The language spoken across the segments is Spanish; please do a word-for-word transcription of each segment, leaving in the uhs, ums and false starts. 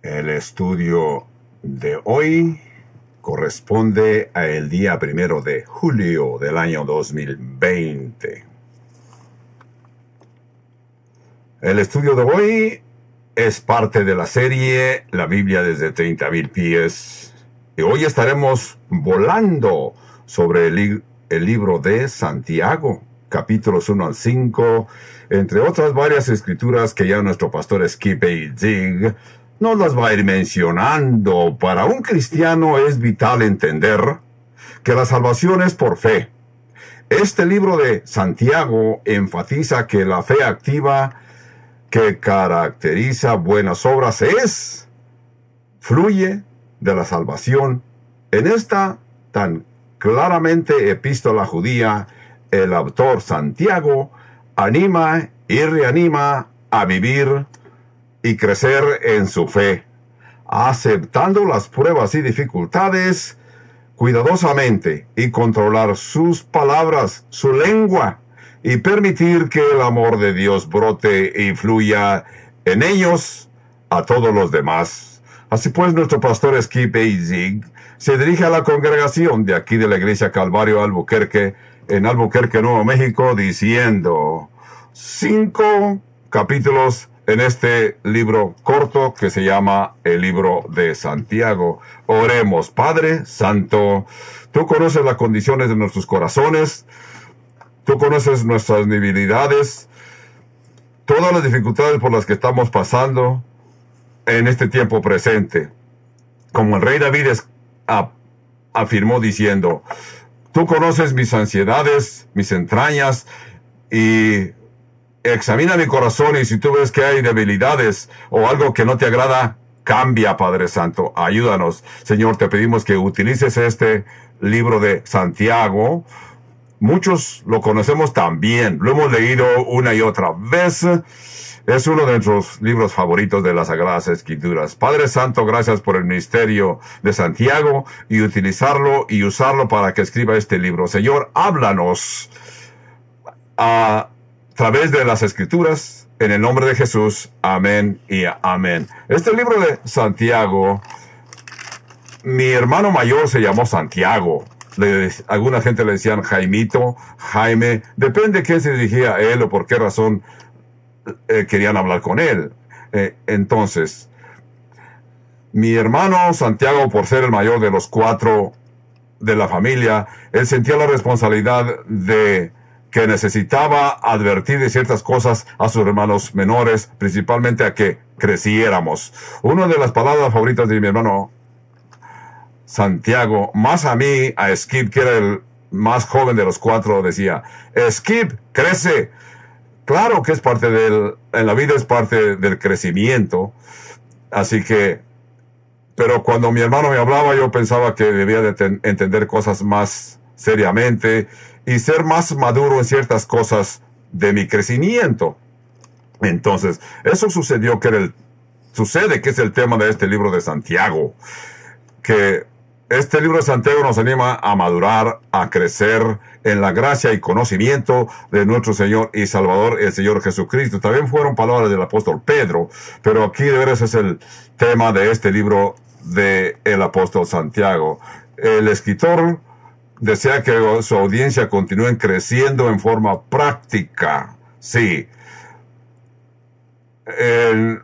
El estudio de hoy corresponde a el día primero de julio del año dos mil veinte. El estudio de hoy es parte de la serie La Biblia desde treinta mil pies. Y hoy estaremos volando sobre el, li- el libro de Santiago, capítulos uno al cinco, entre otras varias escrituras que ya nuestro pastor Skip A. Zig nos las va a ir mencionando. Para un cristiano es vital entender que la salvación es por fe. Este libro de Santiago enfatiza que la fe activa que caracteriza buenas obras es, fluye de la salvación. En esta tan claramente epístola judía, el autor Santiago anima y reanima a vivir y crecer en su fe, aceptando las pruebas y dificultades cuidadosamente y controlar sus palabras, su lengua, y permitir que el amor de Dios brote y fluya en ellos a todos los demás. Así pues, nuestro pastor Skip A. Zig se dirige a la congregación de aquí de la Iglesia Calvario Albuquerque, en Albuquerque, Nuevo México, diciendo cinco capítulos en este libro corto que se llama el libro de Santiago. Oremos. Padre Santo, tú conoces las condiciones de nuestros corazones, tú conoces nuestras debilidades, todas las dificultades por las que estamos pasando en este tiempo presente. Como el rey David es, a, afirmó diciendo, tú conoces mis ansiedades, mis entrañas, y examina mi corazón, y si tú ves que hay debilidades o algo que no te agrada, cambia, Padre Santo. Ayúdanos. Señor, te pedimos que utilices este libro de Santiago. Muchos lo conocemos también, lo hemos leído una y otra vez. Es uno de nuestros libros favoritos de las Sagradas Escrituras. Padre Santo, gracias por el ministerio de Santiago y utilizarlo y usarlo para que escriba este libro. Señor, háblanos a través de las Escrituras, en el nombre de Jesús. Amén y amén. Este libro de Santiago, mi hermano mayor se llamó Santiago. Le, alguna gente le decían Jaimito, Jaime, depende de quién se dirigía a él o por qué razón eh, querían hablar con él. Eh, entonces, mi hermano Santiago, por ser el mayor de los cuatro de la familia, él sentía la responsabilidad de que necesitaba advertir de ciertas cosas a sus hermanos menores, principalmente a que creciéramos. Una de las palabras favoritas de mi hermano Santiago, más a mí, a Skip, que era el más joven de los cuatro, decía, Skip, crece. Claro que es parte del, en la vida es parte del crecimiento. Así que, pero cuando mi hermano me hablaba, yo pensaba que debía de ten, entender cosas más seriamente y ser más maduro en ciertas cosas de mi crecimiento. Entonces, eso sucedió que era el, sucede que es el tema de este libro de Santiago, que este libro de Santiago nos anima a madurar, a crecer en la gracia y conocimiento de nuestro Señor y Salvador, el Señor Jesucristo. También fueron palabras del apóstol Pedro, pero aquí de veras es el tema de este libro de el apóstol Santiago. El escritor desea que su audiencia continúe creciendo en forma práctica. Sí. El,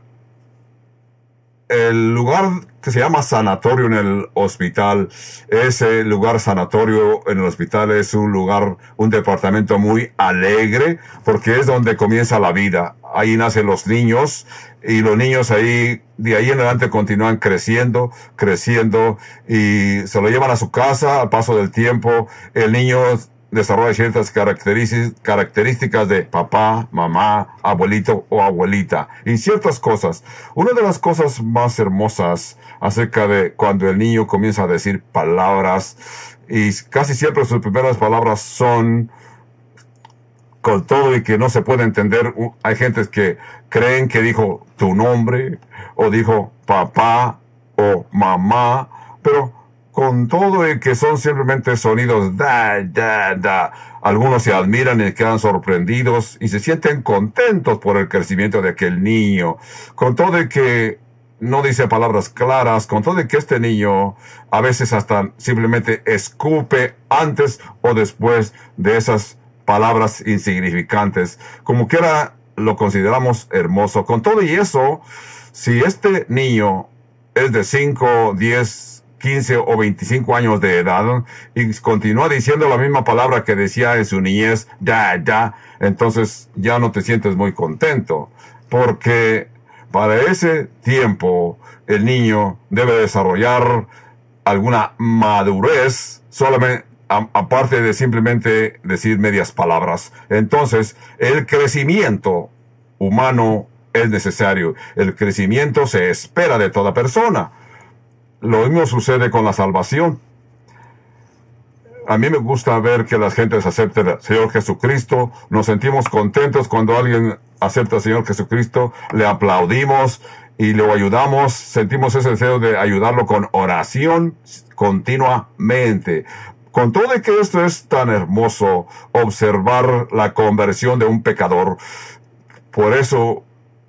el lugar que se llama sanatorio en el hospital, ese lugar sanatorio en el hospital es un lugar, un departamento muy alegre, porque es donde comienza la vida. Ahí nacen los niños, y los niños ahí, de ahí en adelante continúan creciendo, creciendo, y se lo llevan a su casa al paso del tiempo. El niño desarrolla ciertas características de papá, mamá, abuelito o abuelita, y ciertas cosas. Una de las cosas más hermosas acerca de cuando el niño comienza a decir palabras, y casi siempre sus primeras palabras son con todo y que no se puede entender. Hay gentes que creen que dijo tu nombre, o dijo papá o mamá, pero con todo y que son simplemente sonidos da, da, da. Algunos se admiran y quedan sorprendidos y se sienten contentos por el crecimiento de aquel niño. Con todo y que no dice palabras claras, con todo de que este niño a veces hasta simplemente escupe antes o después de esas palabras insignificantes. Como quiera, lo consideramos hermoso. Con todo y eso, si este niño es de cinco, diez, quince o veinticinco años de edad y continúa diciendo la misma palabra que decía en su niñez, da, da, entonces ya no te sientes muy contento, porque para ese tiempo el niño debe desarrollar alguna madurez, solamente a, aparte de simplemente decir medias palabras. Entonces, el crecimiento humano es necesario. El crecimiento se espera de toda persona. Lo mismo sucede con la salvación. A mí me gusta ver que las gentes acepten al Señor Jesucristo. Nos sentimos contentos cuando alguien acepta al Señor Jesucristo. Le aplaudimos y le ayudamos. Sentimos ese deseo de ayudarlo con oración continuamente. Con todo de que esto es tan hermoso, observar la conversión de un pecador. Por eso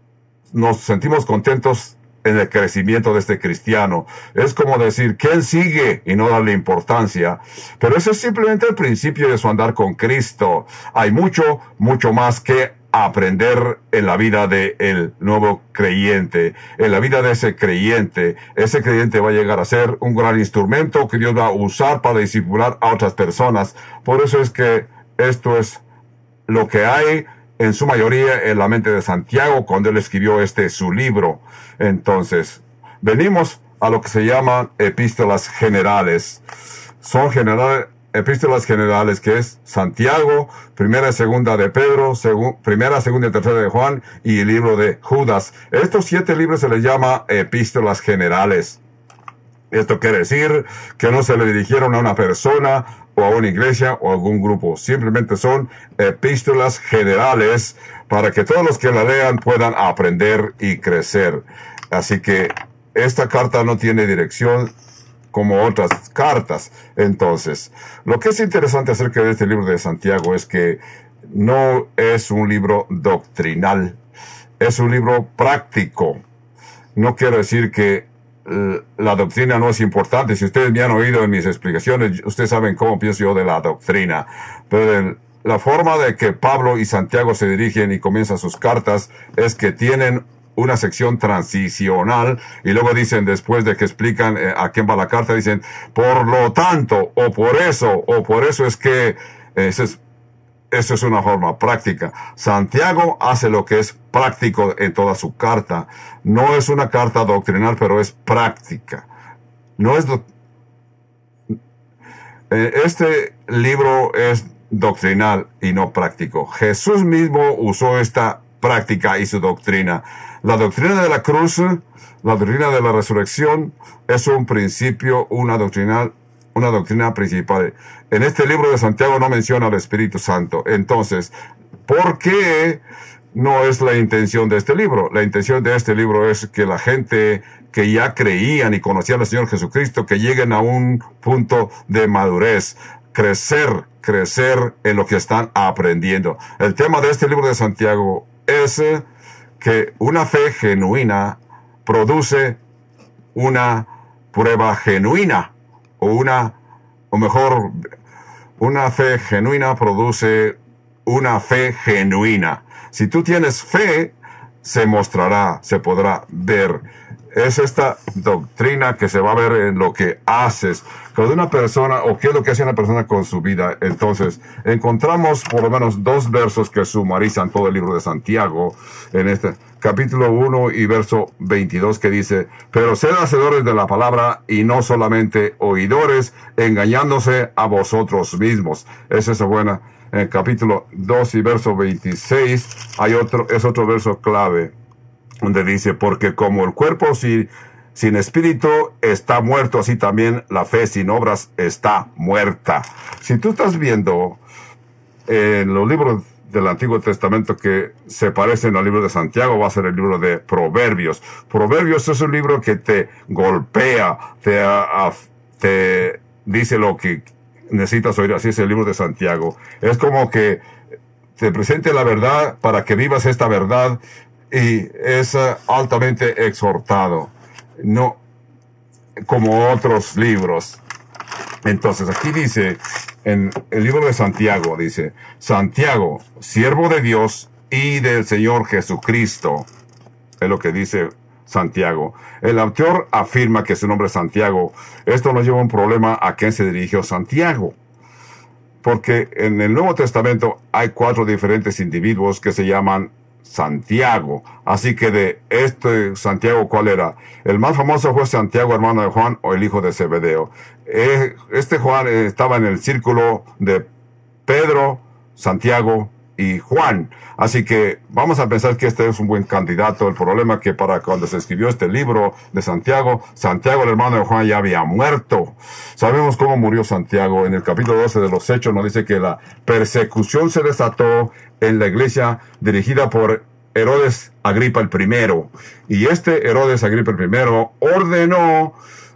nos sentimos contentos en el crecimiento de este cristiano. Es como decir, ¿quién sigue? Y no darle importancia. Pero ese es simplemente el principio de su andar con Cristo. Hay mucho, mucho más que aprender en la vida del nuevo creyente. En la vida de ese creyente. Ese creyente va a llegar a ser un gran instrumento que Dios va a usar para discipular a otras personas. Por eso es que esto es lo que hay en su mayoría en la mente de Santiago cuando él escribió este su libro. Entonces, venimos a lo que se llaman epístolas generales. Son generales, epístolas generales que es Santiago, primera y segunda de Pedro, segu, primera, segunda y tercera de Juan y el libro de Judas. Estos siete libros se les llama epístolas generales. Esto quiere decir que no se le dirigieron a una persona o a una iglesia o a algún grupo. Simplemente son epístolas generales para que todos los que la lean puedan aprender y crecer. Así que esta carta no tiene dirección como otras cartas. Entonces, lo que es interesante acerca de este libro de Santiago es que no es un libro doctrinal. Es un libro práctico. No quiero decir que la doctrina no es importante. Si ustedes me han oído en mis explicaciones, ustedes saben cómo pienso yo de la doctrina. Pero el, la forma de que Pablo y Santiago se dirigen y comienzan sus cartas es que tienen una sección transicional y luego dicen, después de que explican eh, a quién va la carta, dicen, por lo tanto, o por eso, o por eso es que, eh, eso es, eso es una forma práctica. Santiago hace lo que es práctico en toda su carta. No es una carta doctrinal, pero es práctica. No es do... Este libro es doctrinal y no práctico. Jesús mismo usó esta práctica y su doctrina. La doctrina de la cruz, la doctrina de la resurrección, es un principio, una doctrinal, una doctrina principal. En este libro de Santiago no menciona al Espíritu Santo. Entonces, ¿por qué no es la intención de este libro? La intención de este libro es que la gente que ya creían y conocían al Señor Jesucristo, que lleguen a un punto de madurez, crecer, crecer en lo que están aprendiendo. El tema de este libro de Santiago es que una fe genuina produce una prueba genuina, o una, o mejor, una fe genuina produce una fe genuina. Si tú tienes fe, se mostrará, se podrá ver. Es esta doctrina que se va a ver en lo que haces con una persona, o qué es lo que hace una persona con su vida. Entonces, encontramos por lo menos dos versos que sumarizan todo el libro de Santiago en este capítulo uno y verso veintidós, que dice, pero sed hacedores de la palabra y no solamente oidores, engañándose a vosotros mismos. Esa es buena. En el capítulo dos y verso veintiséis hay otro, es otro verso clave, donde dice, porque como el cuerpo sin, sin espíritu está muerto, así también la fe sin obras está muerta. Si tú estás viendo en los libros del Antiguo Testamento que se parecen al libro de Santiago, va a ser el libro de Proverbios. Proverbios es un libro que te golpea, te, a, te dice lo que necesitas oír. Así es el libro de Santiago. Es como que te presente la verdad para que vivas esta verdad, y es uh, altamente exhortado. no como otros libros. Entonces aquí dice, en el libro de Santiago, dice, Santiago, siervo de Dios y del Señor Jesucristo. Es lo que dice Santiago. El autor afirma que su nombre es Santiago. Esto nos lleva a un problema a quién se dirigió Santiago. Porque en el Nuevo Testamento hay cuatro diferentes individuos que se llaman Santiago. Así que de este Santiago, ¿cuál era? El más famoso fue Santiago, hermano de Juan, o el hijo de Zebedeo. Este Juan estaba en el círculo de Pedro, Santiago y Juan. Así que vamos a pensar que este es un buen candidato. El problema es que para cuando se escribió este libro de Santiago, Santiago, el hermano de Juan, ya había muerto. Sabemos cómo murió Santiago. En el capítulo doce de los Hechos nos dice que la persecución se desató en la iglesia dirigida por Herodes Agripa el primero. Y este Herodes Agripa el primero ordenó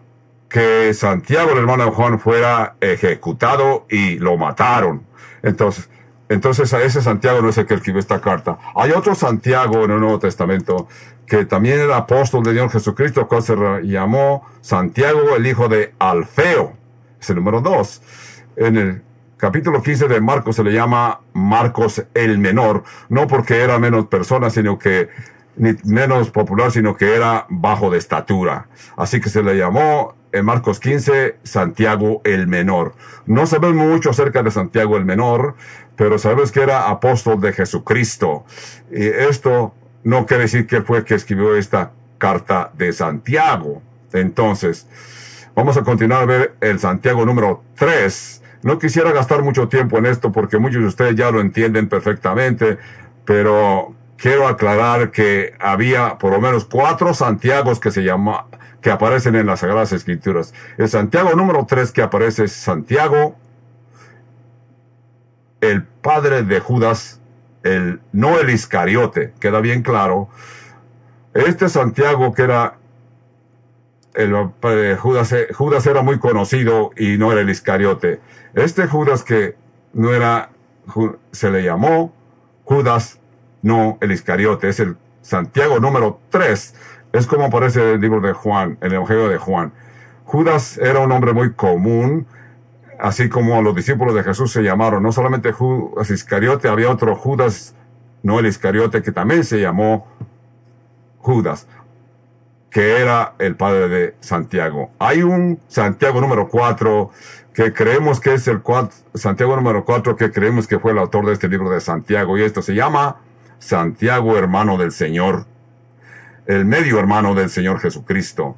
que Santiago, el hermano de Juan, fuera ejecutado y lo mataron. Entonces, Entonces, a ese Santiago no es el que escribió esta carta. Hay otro Santiago en el Nuevo Testamento que también era apóstol del Señor Jesucristo, cual se llamó Santiago, el hijo de Alfeo. Es el número dos. En el capítulo quince de Marcos se le llama Marcos el menor, no porque era menos persona, sino que ni menos popular, sino que era bajo de estatura. Así que se le llamó en Marcos quince Santiago el menor. No sabemos mucho acerca de Santiago el menor, pero sabemos que era apóstol de Jesucristo. Y esto no quiere decir que fue el que escribió esta carta de Santiago. Entonces, vamos a continuar a ver el Santiago número tres. No quisiera gastar mucho tiempo en esto porque muchos de ustedes ya lo entienden perfectamente, pero quiero aclarar que había por lo menos cuatro Santiagos que se llama, que aparecen en las Sagradas Escrituras. El Santiago número tres que aparece es Santiago, el padre de Judas, el, no el Iscariote, queda bien claro. Este Santiago que era el padre de Judas, Judas era muy conocido y no era el Iscariote. Este Judas que no era, se le llamó Judas, no el Iscariote, es el Santiago número tres. Es como aparece en el libro de Juan, en el Evangelio de Juan. Judas era un hombre muy común, así como los discípulos de Jesús se llamaron. No solamente Judas Iscariote, había otro Judas, no el Iscariote, que también se llamó Judas, que era el padre de Santiago. Hay un Santiago número cuatro, que creemos que es el cuatro, Santiago número cuatro, que creemos que fue el autor de este libro de Santiago, y esto se llama Santiago, hermano del Señor, el medio hermano del Señor Jesucristo.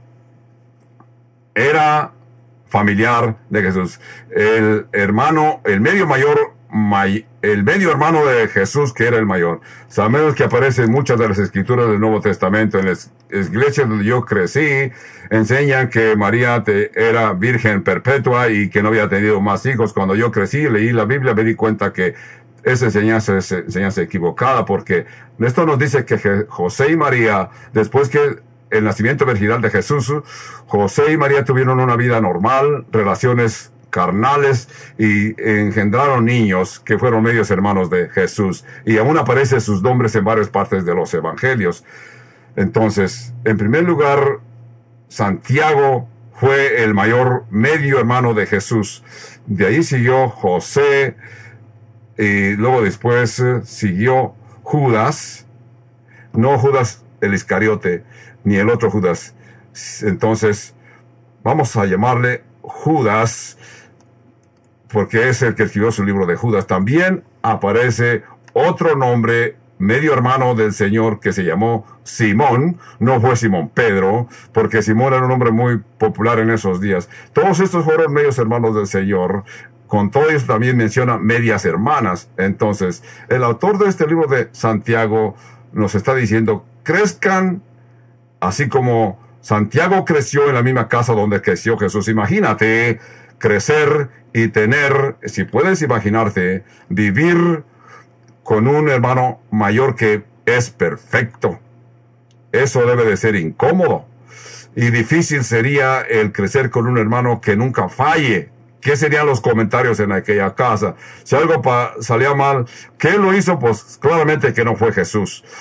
Era familiar de Jesús. El hermano, el medio mayor, may, el medio hermano de Jesús, que era el mayor. Sabemos que aparece en muchas de las escrituras del Nuevo Testamento. En las iglesias donde yo crecí, enseñan que María te, era virgen perpetua y que no había tenido más hijos. Cuando yo crecí, leí la Biblia, me di cuenta que esa enseñanza es enseñanza equivocada, porque esto nos dice que José y María, después que el nacimiento virginal de Jesús, José y María tuvieron una vida normal, relaciones carnales, y engendraron niños que fueron medios hermanos de Jesús. Y aún aparecen sus nombres en varias partes de los evangelios. Entonces, en primer lugar, Santiago fue el mayor medio hermano de Jesús. De ahí siguió José, y luego después eh, siguió Judas, no Judas el Iscariote, ni el otro Judas. Entonces, vamos a llamarle Judas, porque es el que escribió su libro de Judas. También aparece otro nombre, medio hermano del Señor, que se llamó Simón. No fue Simón Pedro, porque Simón era un hombre muy popular en esos días. Todos estos fueron medios hermanos del Señor. Con todo eso también menciona medias hermanas. Entonces, el autor de este libro de Santiago nos está diciendo, crezcan así como Santiago creció en la misma casa donde creció Jesús. Imagínate crecer y tener, si puedes imaginarte, vivir con un hermano mayor que es perfecto. Eso debe de ser incómodo. Y difícil sería el crecer con un hermano que nunca falle. ¿Qué serían los comentarios en aquella casa? Si algo salía mal, ¿qué lo hizo? Pues claramente que no fue Jesús.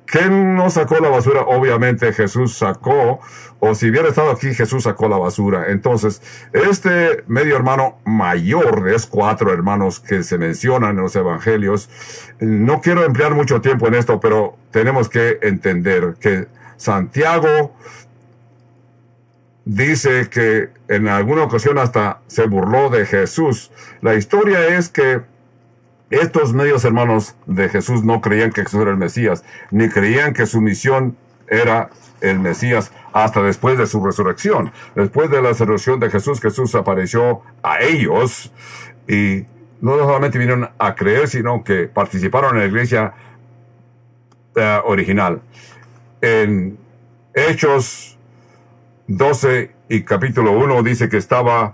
¿quién no sacó la basura? Obviamente Jesús sacó, o si hubiera estado aquí, Jesús sacó la basura. Entonces, este medio hermano mayor de esos cuatro hermanos que se mencionan en los evangelios, no quiero emplear mucho tiempo en esto, pero tenemos que entender que Santiago dice que en alguna ocasión hasta se burló de Jesús. La historia es que estos medios hermanos de Jesús no creían que Jesús era el Mesías, ni creían que su misión era el Mesías hasta después de su resurrección. Después de la resurrección de Jesús, Jesús apareció a ellos y no solamente vinieron a creer, sino que participaron en la iglesia uh, original. En Hechos doce y capítulo uno dice que estaba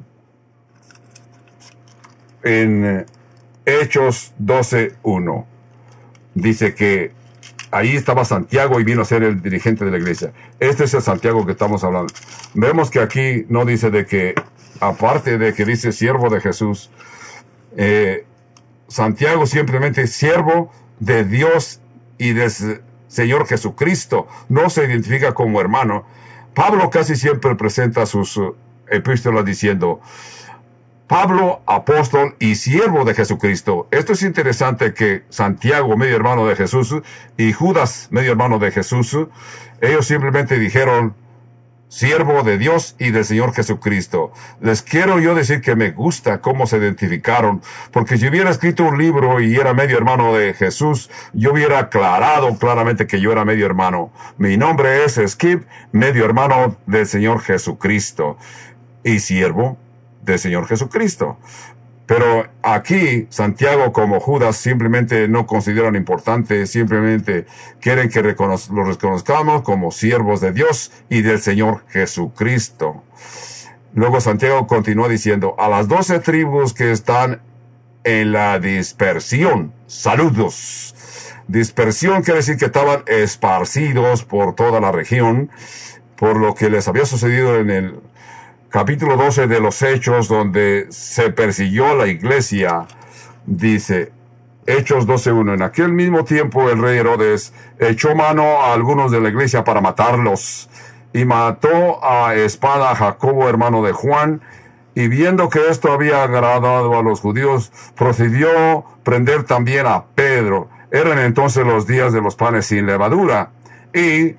en Hechos doce uno. Dice que ahí estaba Santiago y vino a ser el dirigente de la iglesia. Este es el Santiago que estamos hablando. Vemos que aquí no dice de que, aparte de que dice siervo de Jesús, eh, Santiago simplemente siervo de Dios y de Señor Jesucristo. No se identifica como hermano. Pablo casi siempre presenta sus uh, epístolas diciendo, Pablo, apóstol y siervo de Jesucristo. Esto es interesante que Santiago, medio hermano de Jesús, y Judas, medio hermano de Jesús, ellos simplemente dijeron, siervo de Dios y del Señor Jesucristo. Les quiero yo decir que me gusta cómo se identificaron, porque si hubiera escrito un libro y era medio hermano de Jesús, yo hubiera aclarado claramente que yo era medio hermano. Mi nombre es Skip, medio hermano del Señor Jesucristo y siervo del Señor Jesucristo. Pero aquí, Santiago como Judas simplemente no consideran importante, simplemente quieren que recono- los reconozcamos como siervos de Dios y del Señor Jesucristo. Luego Santiago continúa diciendo, a las doce tribus que están en la dispersión, saludos. Dispersión quiere decir que estaban esparcidos por toda la región, por lo que les había sucedido en el capítulo doce de los Hechos, donde se persiguió la iglesia. Dice, Hechos doce uno, en aquel mismo tiempo el rey Herodes echó mano a algunos de la iglesia para matarlos, y mató a espada a Jacobo, hermano de Juan, y viendo que esto había agradado a los judíos, procedió prender también a Pedro. Eran entonces los días de los panes sin levadura, y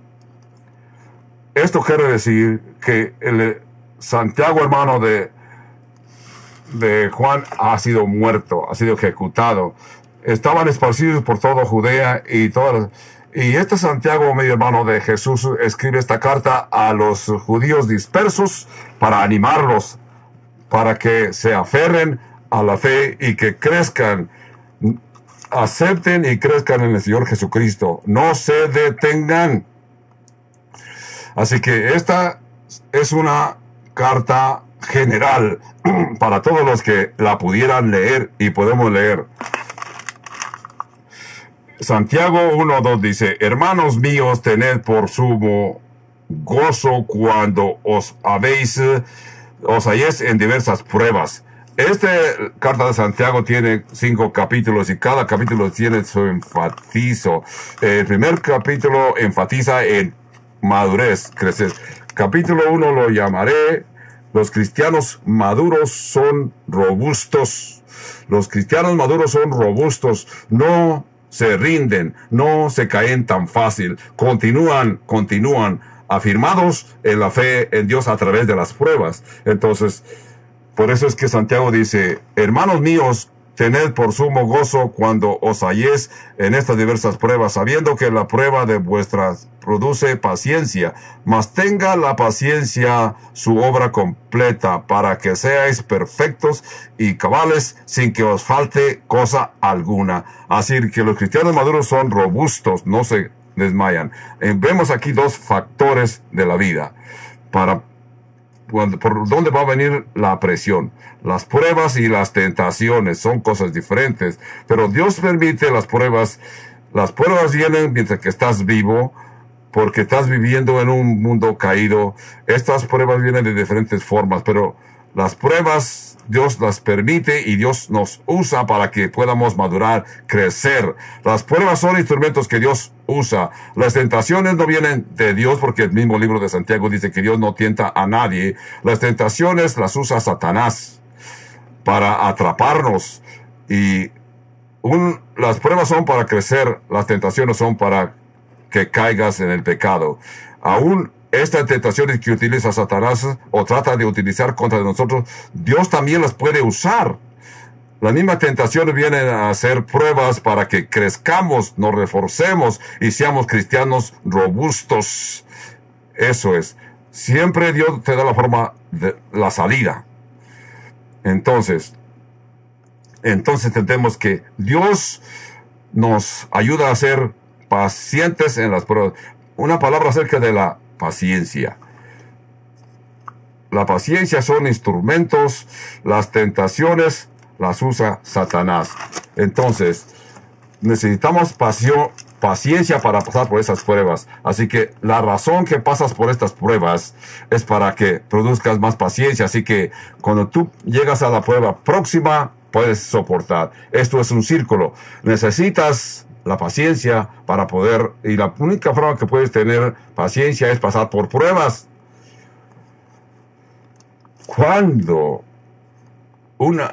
esto quiere decir que el Santiago, hermano de, de Juan, ha sido muerto, ha sido ejecutado. Estaban esparcidos por toda Judea y todas. Y este Santiago, medio hermano de Jesús, escribe esta carta a los judíos dispersos para animarlos, para que se aferren a la fe y que crezcan, acepten y crezcan en el Señor Jesucristo. No se detengan. Así que esta es una carta general para todos los que la pudieran leer y podemos leer. Santiago uno dos dice, hermanos míos, tened por sumo gozo cuando os habéis, os halléis en diversas pruebas. Esta carta de Santiago tiene cinco capítulos y cada capítulo tiene su enfatizo. El primer capítulo enfatiza en madurez, crecer. Capítulo uno lo llamaré, los cristianos maduros son robustos. Los cristianos maduros son robustos, no se rinden, no se caen tan fácil, continúan, continúan afirmados en la fe en Dios a través de las pruebas. Entonces, por eso es que Santiago dice, hermanos míos, tened por sumo gozo cuando os halléis en estas diversas pruebas, sabiendo que la prueba de vuestras produce paciencia, mas tenga la paciencia su obra completa, para que seáis perfectos y cabales, sin que os falte cosa alguna. Así que los cristianos maduros son robustos, no se desmayan. Eh, vemos aquí dos factores de la vida para por dónde va a venir la presión. Las pruebas y las tentaciones son cosas diferentes, pero Dios permite las pruebas. Las pruebas vienen mientras que estás vivo, porque estás viviendo en un mundo caído. Estas pruebas vienen de diferentes formas, pero Las pruebas Dios las permite y Dios nos usa para que podamos madurar, crecer. Las pruebas son instrumentos que Dios usa. Las tentaciones no vienen de Dios, porque el mismo libro de Santiago dice que Dios no tienta a nadie. Las tentaciones las usa Satanás para atraparnos. Y un, las pruebas son para crecer, las tentaciones son para que caigas en el pecado. Aún estas tentaciones que utiliza Satanás o trata de utilizar contra nosotros, Dios también las puede usar. Las mismas tentaciones vienen a hacer pruebas para que crezcamos, nos reforcemos y seamos cristianos robustos. Eso es. Siempre Dios te da la forma de la salida. Entonces, entonces entendemos que Dios nos ayuda a ser pacientes en las pruebas. Una palabra acerca de la paciencia. La paciencia son instrumentos, las tentaciones las usa Satanás. Entonces, necesitamos pasión, paciencia para pasar por esas pruebas. Así que la razón que pasas por estas pruebas es para que produzcas más paciencia. Así que cuando tú llegas a la prueba próxima, puedes soportar. Esto es un círculo. Necesitas la paciencia para poder, y la única forma que puedes tener paciencia es pasar por pruebas. Cuando una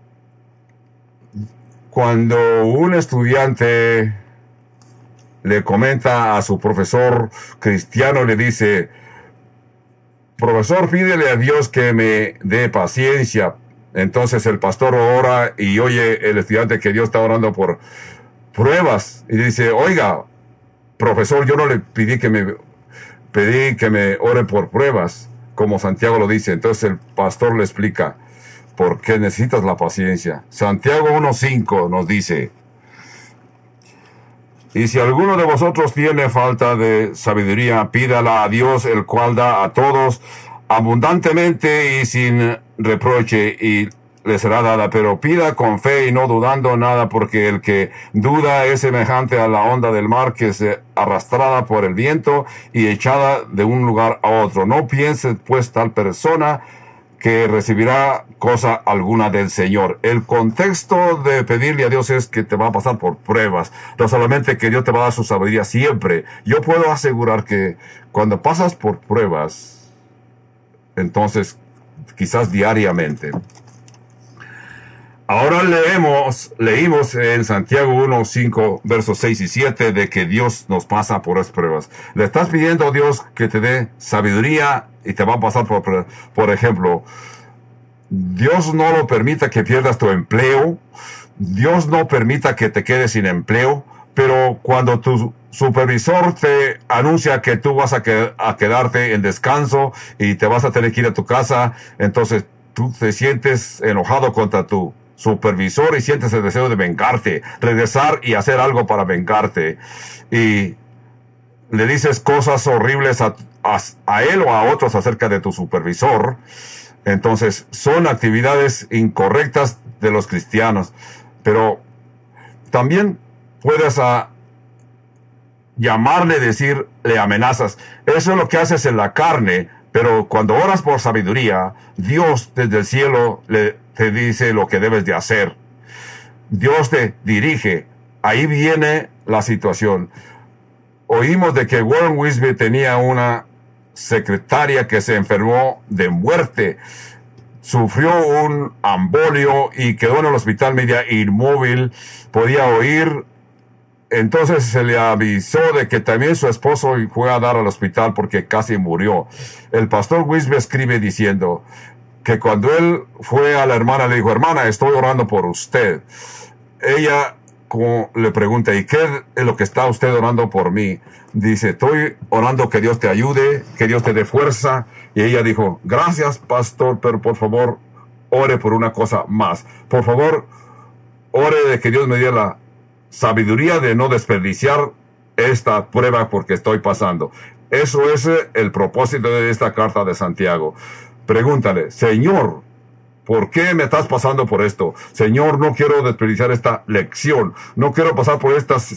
cuando un estudiante le comenta a su profesor cristiano, le dice: profesor, pídele a Dios que me dé paciencia. Entonces el pastor ora y oye el estudiante que Dios está orando por pruebas, y dice: oiga, profesor, yo no le pedí que me pedí que me oren por pruebas, como Santiago lo dice. Entonces el pastor le explica por qué necesitas la paciencia. Santiago uno cinco nos dice: y si alguno de vosotros tiene falta de sabiduría, pídala a Dios, el cual da a todos abundantemente y sin reproche, y le será dada. Pero pida con fe y no dudando nada, porque el que duda es semejante a la onda del mar, que es arrastrada por el viento y echada de un lugar a otro. No piense pues tal persona que recibirá cosa alguna del Señor. El contexto de pedirle a Dios es que te va a pasar por pruebas, no solamente que Dios te va a dar su sabiduría siempre. Yo puedo asegurar que cuando pasas por pruebas, entonces quizás diariamente. Ahora leemos, leímos en Santiago uno cinco, versos seis y siete, de que Dios nos pasa por esas pruebas. Le estás pidiendo a Dios que te dé sabiduría y te va a pasar por pruebas. Por ejemplo, Dios no lo permita que pierdas tu empleo. Dios no permita que te quedes sin empleo. Pero cuando tu supervisor te anuncia que tú vas a, que, a quedarte en descanso y te vas a tener que ir a tu casa, entonces tú te sientes enojado contra tu supervisor y sientes el deseo de vengarte, regresar y hacer algo para vengarte. Y le dices cosas horribles a, a, a él o a otros acerca de tu supervisor. Entonces son actividades incorrectas de los cristianos. Pero también puedes a, llamarle, decirle amenazas. Eso es lo que haces en la carne. Pero cuando oras por sabiduría, Dios desde el cielo le, te dice lo que debes de hacer. Dios te dirige. Ahí viene la situación. Oímos de que Warren Wiersbe tenía una secretaria que se enfermó de muerte. Sufrió un embolio y quedó en el hospital media inmóvil. Podía oír. Entonces se le avisó de que también su esposo fue a dar al hospital porque casi murió. El pastor Wiersbe escribe diciendo que cuando él fue a la hermana, le dijo: hermana, estoy orando por usted. Ella como le pregunta: ¿y qué es lo que está usted orando por mí? Dice: estoy orando que Dios te ayude, que Dios te dé fuerza. Y ella dijo: gracias, pastor, pero por favor, ore por una cosa más. Por favor, ore de que Dios me dé la sabiduría de no desperdiciar esta prueba porque estoy pasando. Eso es el propósito de esta carta de Santiago. Pregúntale: Señor, ¿por qué me estás pasando por esto? Señor, no quiero desperdiciar esta lección. No quiero pasar por estas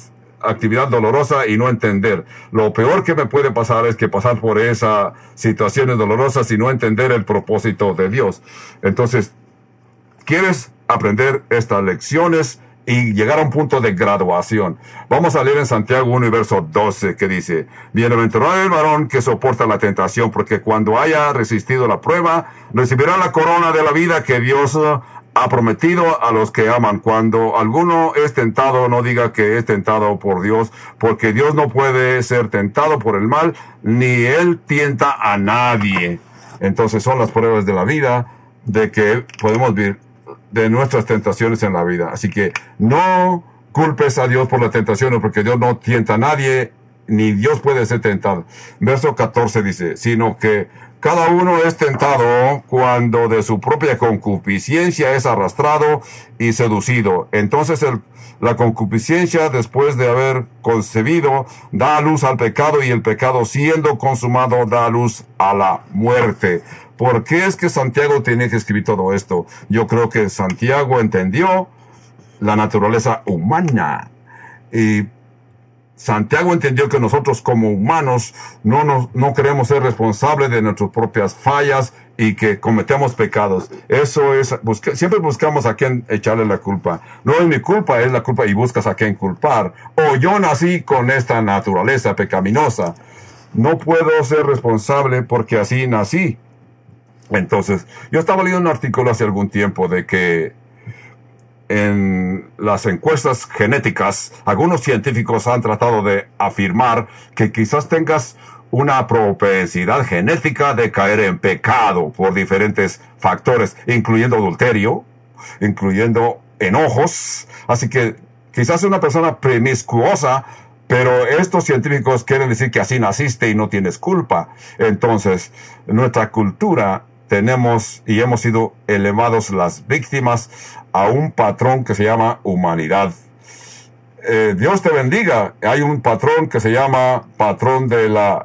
actividad dolorosa y no entender. Lo peor que me puede pasar es que pasar por esas situaciones dolorosas y no entender el propósito de Dios. Entonces, ¿quieres aprender estas lecciones y llegar a un punto de graduación? Vamos a leer en Santiago uno y verso doce, que dice: Bienaventurado el varón que soporta la tentación, porque cuando haya resistido la prueba, recibirá la corona de la vida que Dios ha prometido a los que aman. Cuando alguno es tentado, no diga que es tentado por Dios, porque Dios no puede ser tentado por el mal, ni Él tienta a nadie. Entonces son las pruebas de la vida, de que podemos vivir de nuestras tentaciones en la vida. Así que no culpes a Dios por las tentaciones, porque Dios no tienta a nadie, ni Dios puede ser tentado. Verso catorce dice: sino que cada uno es tentado cuando de su propia concupiscencia es arrastrado y seducido. Entonces el, la concupiscencia, después de haber concebido, da a luz al pecado, y el pecado, siendo consumado, da a luz a la muerte. ¿Por qué es que Santiago tenía que escribir todo esto? Yo creo que Santiago entendió la naturaleza humana. Y Santiago entendió que nosotros como humanos no, nos, no queremos ser responsables de nuestras propias fallas y que cometemos pecados. Eso es, busca, siempre buscamos a quién echarle la culpa. No es mi culpa, es la culpa, y buscas a quién culpar. O yo nací con esta naturaleza pecaminosa. No puedo ser responsable porque así nací. Entonces, yo estaba leyendo un artículo hace algún tiempo de que en las encuestas genéticas, algunos científicos han tratado de afirmar que quizás tengas una propensidad genética de caer en pecado por diferentes factores, incluyendo adulterio, incluyendo enojos. Así que quizás una persona promiscuosa, pero estos científicos quieren decir que así naciste y no tienes culpa. Entonces, nuestra cultura, tenemos y hemos sido elevados las víctimas a un patrón que se llama humanidad. Eh, Dios te bendiga. Hay un patrón que se llama patrón de la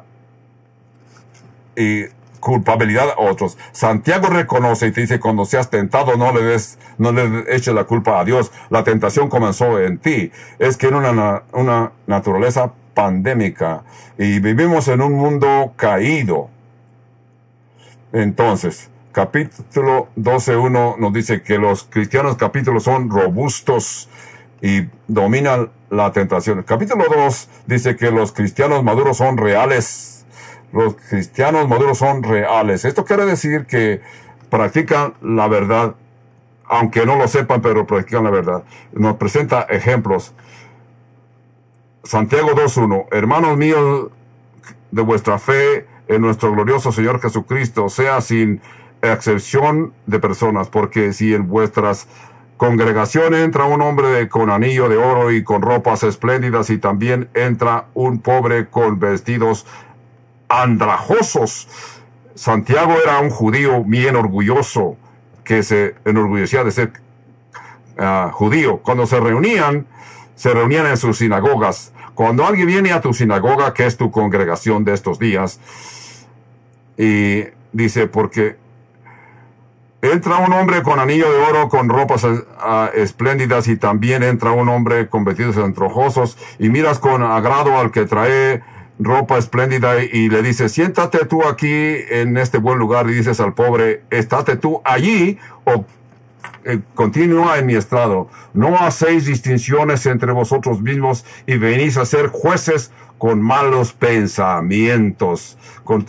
y culpabilidad a otros. Santiago reconoce y te dice: cuando seas tentado, no le des, no le eches la culpa a Dios. La tentación comenzó en ti. Es que en una, una naturaleza pandémica y vivimos en un mundo caído. Entonces, capítulo doce uno nos dice que los cristianos capítulos son robustos y dominan la tentación. Capítulo dos dice que los cristianos maduros son reales. Los cristianos maduros son reales. Esto quiere decir que practican la verdad, aunque no lo sepan, pero practican la verdad. Nos presenta ejemplos. Santiago dos uno: hermanos míos, de vuestra fe en nuestro glorioso Señor Jesucristo, sea sin excepción de personas, porque si en vuestras congregaciones entra un hombre con anillo de oro y con ropas espléndidas, y también entra un pobre con vestidos andrajosos. Santiago era un judío bien orgulloso, que se enorgullecía de ser uh, judío. Cuando se reunían, se reunían en sus sinagogas. Cuando alguien viene a tu sinagoga, que es tu congregación de estos días, y dice, porque entra un hombre con anillo de oro, con ropas uh, espléndidas, y también entra un hombre con vestidos andrajosos, y miras con agrado al que trae ropa espléndida y le dices: siéntate tú aquí en este buen lugar, y dices al pobre: estate tú allí, o eh, continúa en mi estrado. No hacéis distinciones entre vosotros mismos y venís a ser jueces con malos pensamientos. Con...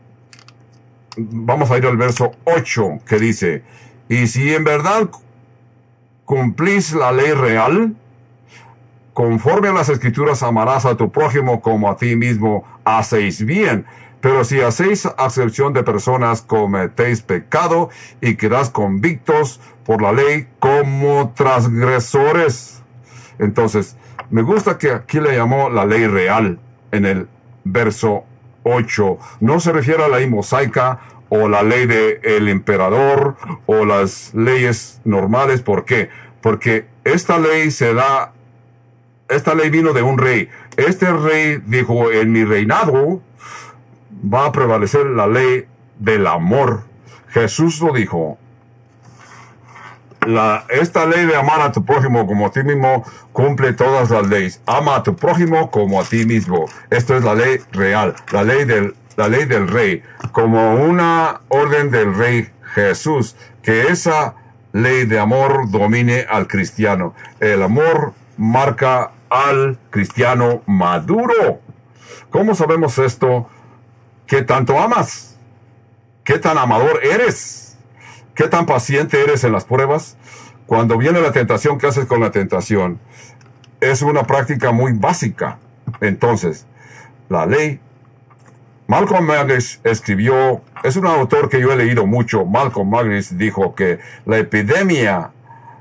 Vamos a ir al verso ocho, que dice: y si en verdad cumplís la ley real, conforme a las Escrituras, amarás a tu prójimo como a ti mismo, hacéis bien. Pero si hacéis acepción de personas, cometéis pecado y quedáis convictos por la ley como transgresores. Entonces, me gusta que aquí le llamó la ley real en el verso ocho. No se refiere a la ley mosaica o la ley del emperador o las leyes normales. ¿Por qué? Porque esta ley se da Esta ley vino de un rey. Este rey dijo: en mi reinado va a prevalecer la ley del amor. Jesús lo dijo. la, esta ley de amar a tu prójimo como a ti mismo cumple todas las leyes. Ama a tu prójimo como a ti mismo. Esto es la ley real, la ley del, la ley del rey, como una orden del rey Jesús, que esa ley de amor domine al cristiano. El amor marca al cristiano maduro. ¿Cómo sabemos esto? ¿Qué tanto amas? ¿Qué tan amador eres? ¿Qué tan paciente eres en las pruebas? Cuando viene la tentación, ¿qué haces con la tentación? Es una práctica muy básica. Entonces, la ley. Malcolm Magrish escribió, es un autor que yo he leído mucho. Malcolm Magrish dijo que la epidemia,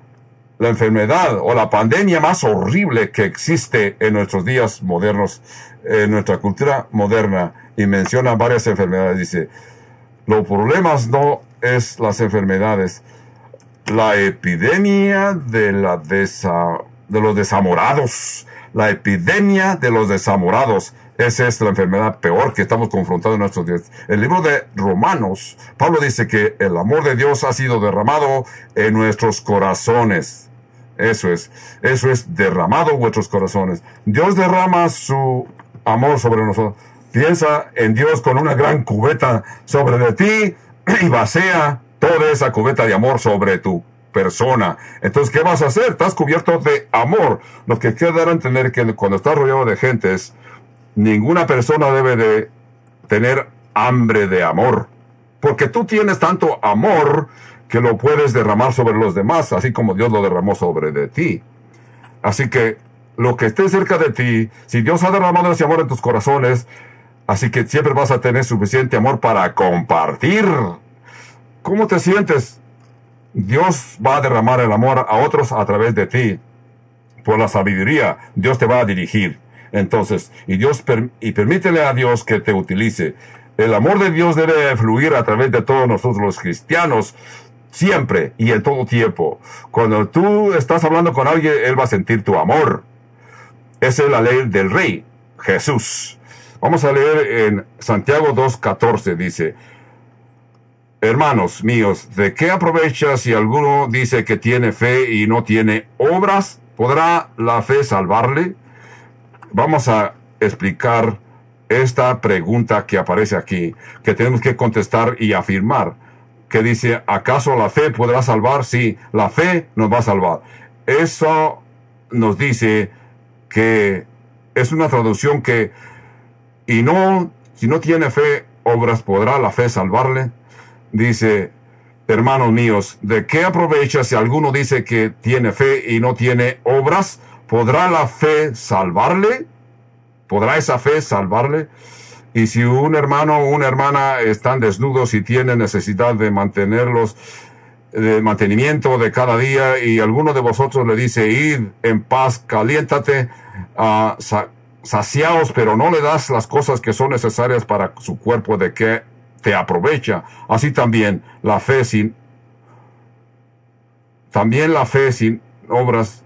la enfermedad o la pandemia más horrible que existe en nuestros días modernos, en nuestra cultura moderna, y menciona varias enfermedades. Dice, los problemas no es las enfermedades, la epidemia de, la desa, de los desamorados, la epidemia de los desamorados. Esa es la enfermedad peor que estamos confrontando en nuestros días. El libro de Romanos, Pablo dice que el amor de Dios ha sido derramado en nuestros corazones. Eso es, eso es derramado en vuestros corazones. Dios derrama su amor sobre nosotros. Piensa en Dios con una gran cubeta sobre de ti y vacía toda esa cubeta de amor sobre tu persona. Entonces, ¿qué vas a hacer? Estás cubierto de amor. Lo que quiero dar a entender que cuando estás rodeado de gentes, ninguna persona debe de tener hambre de amor, porque tú tienes tanto amor que lo puedes derramar sobre los demás, así como Dios lo derramó sobre de ti. Así que lo que esté cerca de ti, si Dios ha derramado ese amor en tus corazones, así que siempre vas a tener suficiente amor para compartir. ¿Cómo te sientes? Dios va a derramar el amor a otros a través de ti. Por la sabiduría, Dios te va a dirigir. Entonces, y Dios per, y permítele a Dios que te utilice. El amor de Dios debe fluir a través de todos nosotros los cristianos, siempre y en todo tiempo. Cuando tú estás hablando con alguien, él va a sentir tu amor. Esa es la ley del Rey, Jesús. Vamos a leer en Santiago dos catorce, dice, hermanos míos, ¿de qué aprovecha si alguno dice que tiene fe y no tiene obras? ¿Podrá la fe salvarle? Vamos a explicar esta pregunta que aparece aquí, que tenemos que contestar y afirmar, que dice, ¿acaso la fe podrá salvar? Sí, la fe nos va a salvar. Eso nos dice que es una traducción que, y no, si no tiene fe, obras, ¿podrá la fe salvarle? Dice, hermanos míos, ¿de qué aprovecha si alguno dice que tiene fe y no tiene obras? ¿Podrá la fe salvarle? ¿Podrá esa fe salvarle? Y si un hermano o una hermana están desnudos y tienen necesidad de mantenerlos, de mantenimiento de cada día, y alguno de vosotros le dice, id en paz, caliéntate, uh, sa saciaos, pero no le das las cosas que son necesarias para su cuerpo, ¿de qué te aprovecha? Así también la fe sin, también la fe sin obras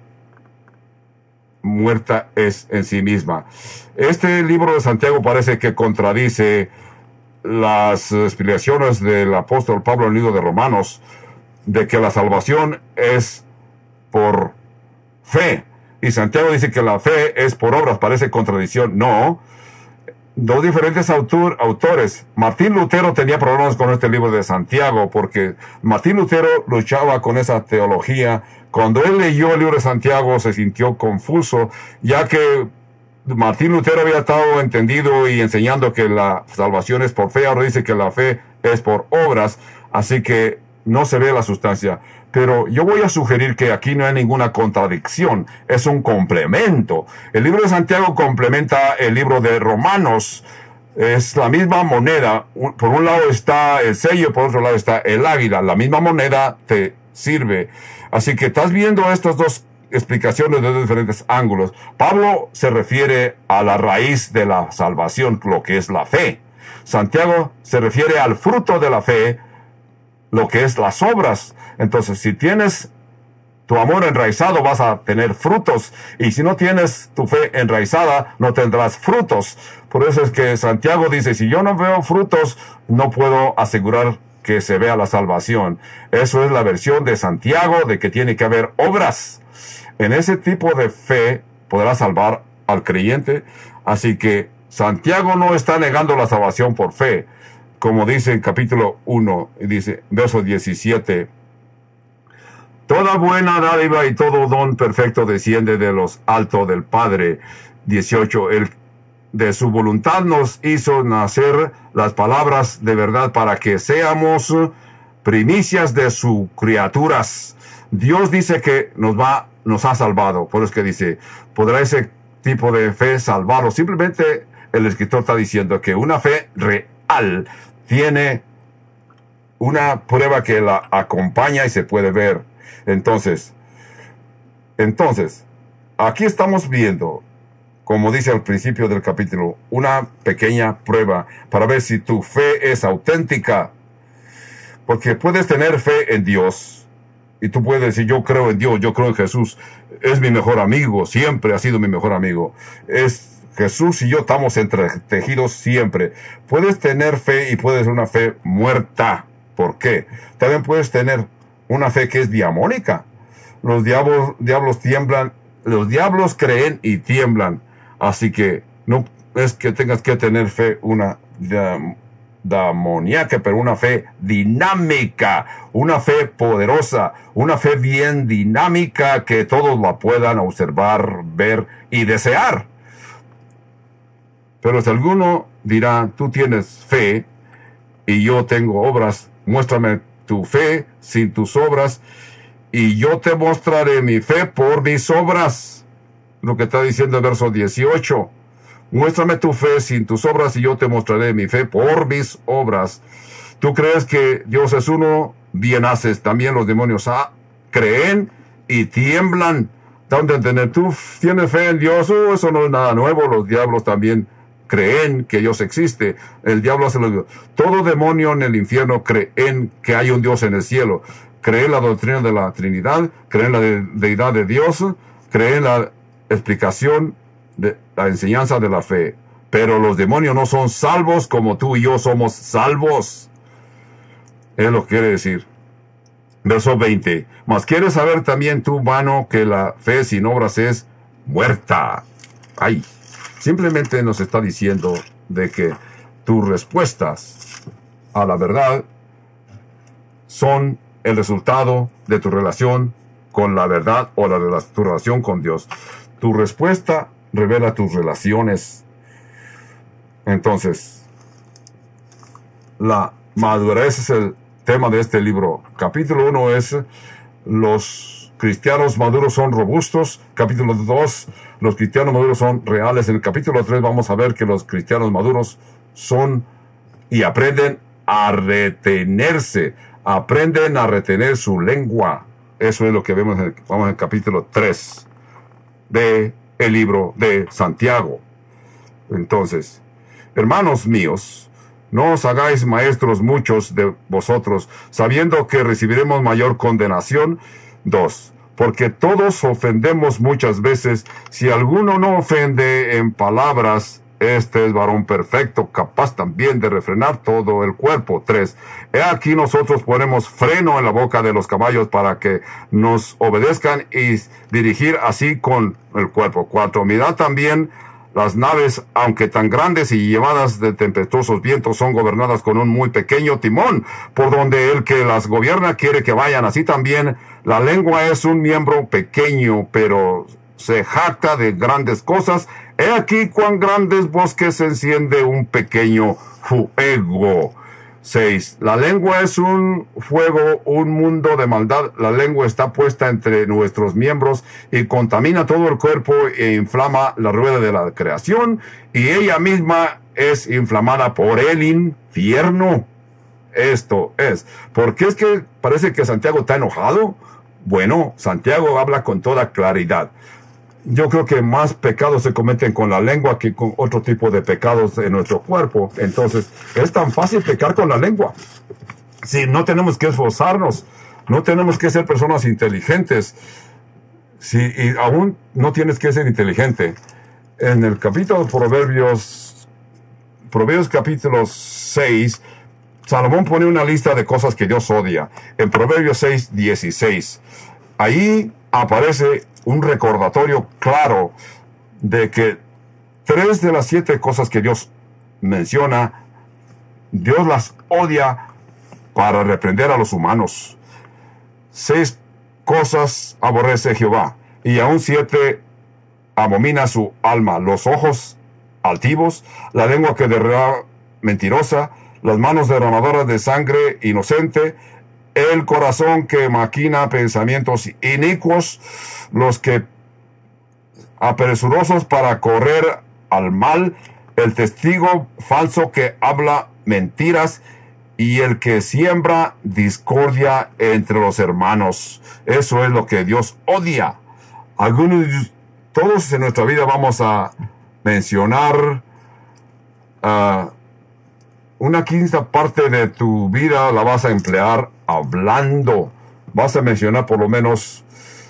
muerta es en sí misma. Este libro de Santiago parece que contradice las explicaciones del apóstol Pablo en el libro de Romanos, de que la salvación es por fe, y Santiago dice que la fe es por obras. Parece contradicción. No. Dos diferentes autor, autores. Martín Lutero tenía problemas con este libro de Santiago, porque Martín Lutero luchaba con esa teología. Cuando él leyó el libro de Santiago se sintió confuso, ya que Martín Lutero había estado entendido y enseñando que la salvación es por fe. Ahora dice que la fe es por obras, así que no se ve la sustancia. Pero yo voy a sugerir que aquí no hay ninguna contradicción, es un complemento. El libro de Santiago complementa el libro de Romanos. Es la misma moneda. Por un lado está el sello, por otro lado está el águila. La misma moneda te sirve. Así que estás viendo estas dos explicaciones desde diferentes ángulos. Pablo se refiere a la raíz de la salvación, lo que es la fe. Santiago se refiere al fruto de la fe, lo que es las obras. Entonces, si tienes tu amor enraizado, vas a tener frutos. Y si no tienes tu fe enraizada, no tendrás frutos. Por eso es que Santiago dice, si yo no veo frutos, no puedo asegurar que se vea la salvación. Eso es la versión de Santiago de que tiene que haber obras. En ese tipo de fe podrá salvar al creyente. Así que Santiago no está negando la salvación por fe. Como dice en capítulo uno, dice, verso diecisiete, toda buena dádiva y todo don perfecto desciende de los altos del Padre. dieciocho, el de su voluntad nos hizo nacer las palabras de verdad para que seamos primicias de sus criaturas. Dios dice que nos va, nos ha salvado. Por eso es que dice, ¿podrá ese tipo de fe salvarlo? Simplemente el escritor está diciendo que una fe real tiene una prueba que la acompaña y se puede ver. Entonces, entonces, aquí estamos viendo, como dice al principio del capítulo, una pequeña prueba para ver si tu fe es auténtica. Porque puedes tener fe en Dios y tú puedes decir, yo creo en Dios, yo creo en Jesús, es mi mejor amigo, siempre ha sido mi mejor amigo. Es Jesús y yo estamos entretejidos siempre. Puedes tener fe y puedes ser una fe muerta. ¿Por qué? También puedes tener una fe que es diabólica. Los diablos, diablos tiemblan, los diablos creen y tiemblan. Así que no es que tengas que tener fe una demoníaca, pero una fe dinámica, una fe poderosa, una fe bien dinámica que todos la puedan observar, ver y desear. Pero si alguno dirá, tú tienes fe y yo tengo obras, muéstrame tu fe sin tus obras y yo te mostraré mi fe por mis obras. Lo que está diciendo el verso dieciocho. Muéstrame tu fe sin tus obras y yo te mostraré mi fe por mis obras. ¿Tú crees que Dios es uno? Bien haces. También los demonios ah, creen y tiemblan. ¿Dónde entender? ¿Tú tienes fe en Dios? Oh, eso no es nada nuevo. Los diablos también creen que Dios existe. El diablo hace lo mismo. Todo demonio en el infierno creen que hay un Dios en el cielo. Cree en la doctrina de la Trinidad, cree en la de deidad de Dios, cree en la explicación de la enseñanza de la fe. Pero los demonios no son salvos como tú y yo somos salvos. Es lo que quiere decir. Verso veinte. Mas quieres saber también tú, vano, que la fe sin obras es muerta. Ay. Simplemente nos está diciendo de que tus respuestas a la verdad son el resultado de tu relación con la verdad o la, tu relación con Dios. Tu respuesta revela tus relaciones. Entonces, la madurez es el tema de este libro. Capítulo uno es los cristianos maduros son robustos. Capítulo dos, los cristianos maduros son reales. En el capítulo tres vamos a ver que los cristianos maduros son y aprenden a retenerse. Aprenden a retener su lengua. Eso es lo que vemos en el, vamos en el capítulo tres de el libro de Santiago. Entonces, hermanos míos, no os hagáis maestros muchos de vosotros, sabiendo que recibiremos mayor condenación. Dos, porque todos ofendemos muchas veces. Si alguno no ofende en palabras, este es varón perfecto, capaz también de refrenar todo el cuerpo. Tres, he aquí nosotros ponemos freno en la boca de los caballos para que nos obedezcan y dirigir así con el cuerpo. Cuatro, mirad también las naves, aunque tan grandes y llevadas de tempestuosos vientos, son gobernadas con un muy pequeño timón, por donde el que las gobierna quiere que vayan. Así también la lengua es un miembro pequeño, pero se jacta de grandes cosas. He aquí cuán grandes bosques se enciende un pequeño fuego. Seis. La lengua es un fuego, un mundo de maldad. La lengua está puesta entre nuestros miembros y contamina todo el cuerpo e inflama la rueda de la creación, y ella misma es inflamada por el infierno. Esto es. ¿Por qué es que parece que Santiago está enojado? Bueno, Santiago habla con toda claridad. Yo creo que más pecados se cometen con la lengua que con otro tipo de pecados en nuestro cuerpo. Entonces, es tan fácil pecar con la lengua. Si no tenemos que esforzarnos, no tenemos que ser personas inteligentes. Si y aún no tienes que ser inteligente. En el capítulo de Proverbios, Proverbios capítulo seis, Salomón pone una lista de cosas que Dios odia. En Proverbios seis, dieciséis. Ahí aparece un recordatorio claro de que tres de las siete cosas que Dios menciona, Dios las odia para reprender a los humanos. Seis cosas aborrece Jehová, y aún siete abomina su alma: los ojos altivos, la lengua que derrama mentirosa, las manos derramadoras de sangre inocente, el corazón que maquina pensamientos inicuos, los que apresurosos para correr al mal, el testigo falso que habla mentiras, y el que siembra discordia entre los hermanos. Eso es lo que Dios odia. Algunos, todos en nuestra vida vamos a mencionar uh, una quinta parte de tu vida la vas a emplear hablando. Vas a mencionar por lo menos,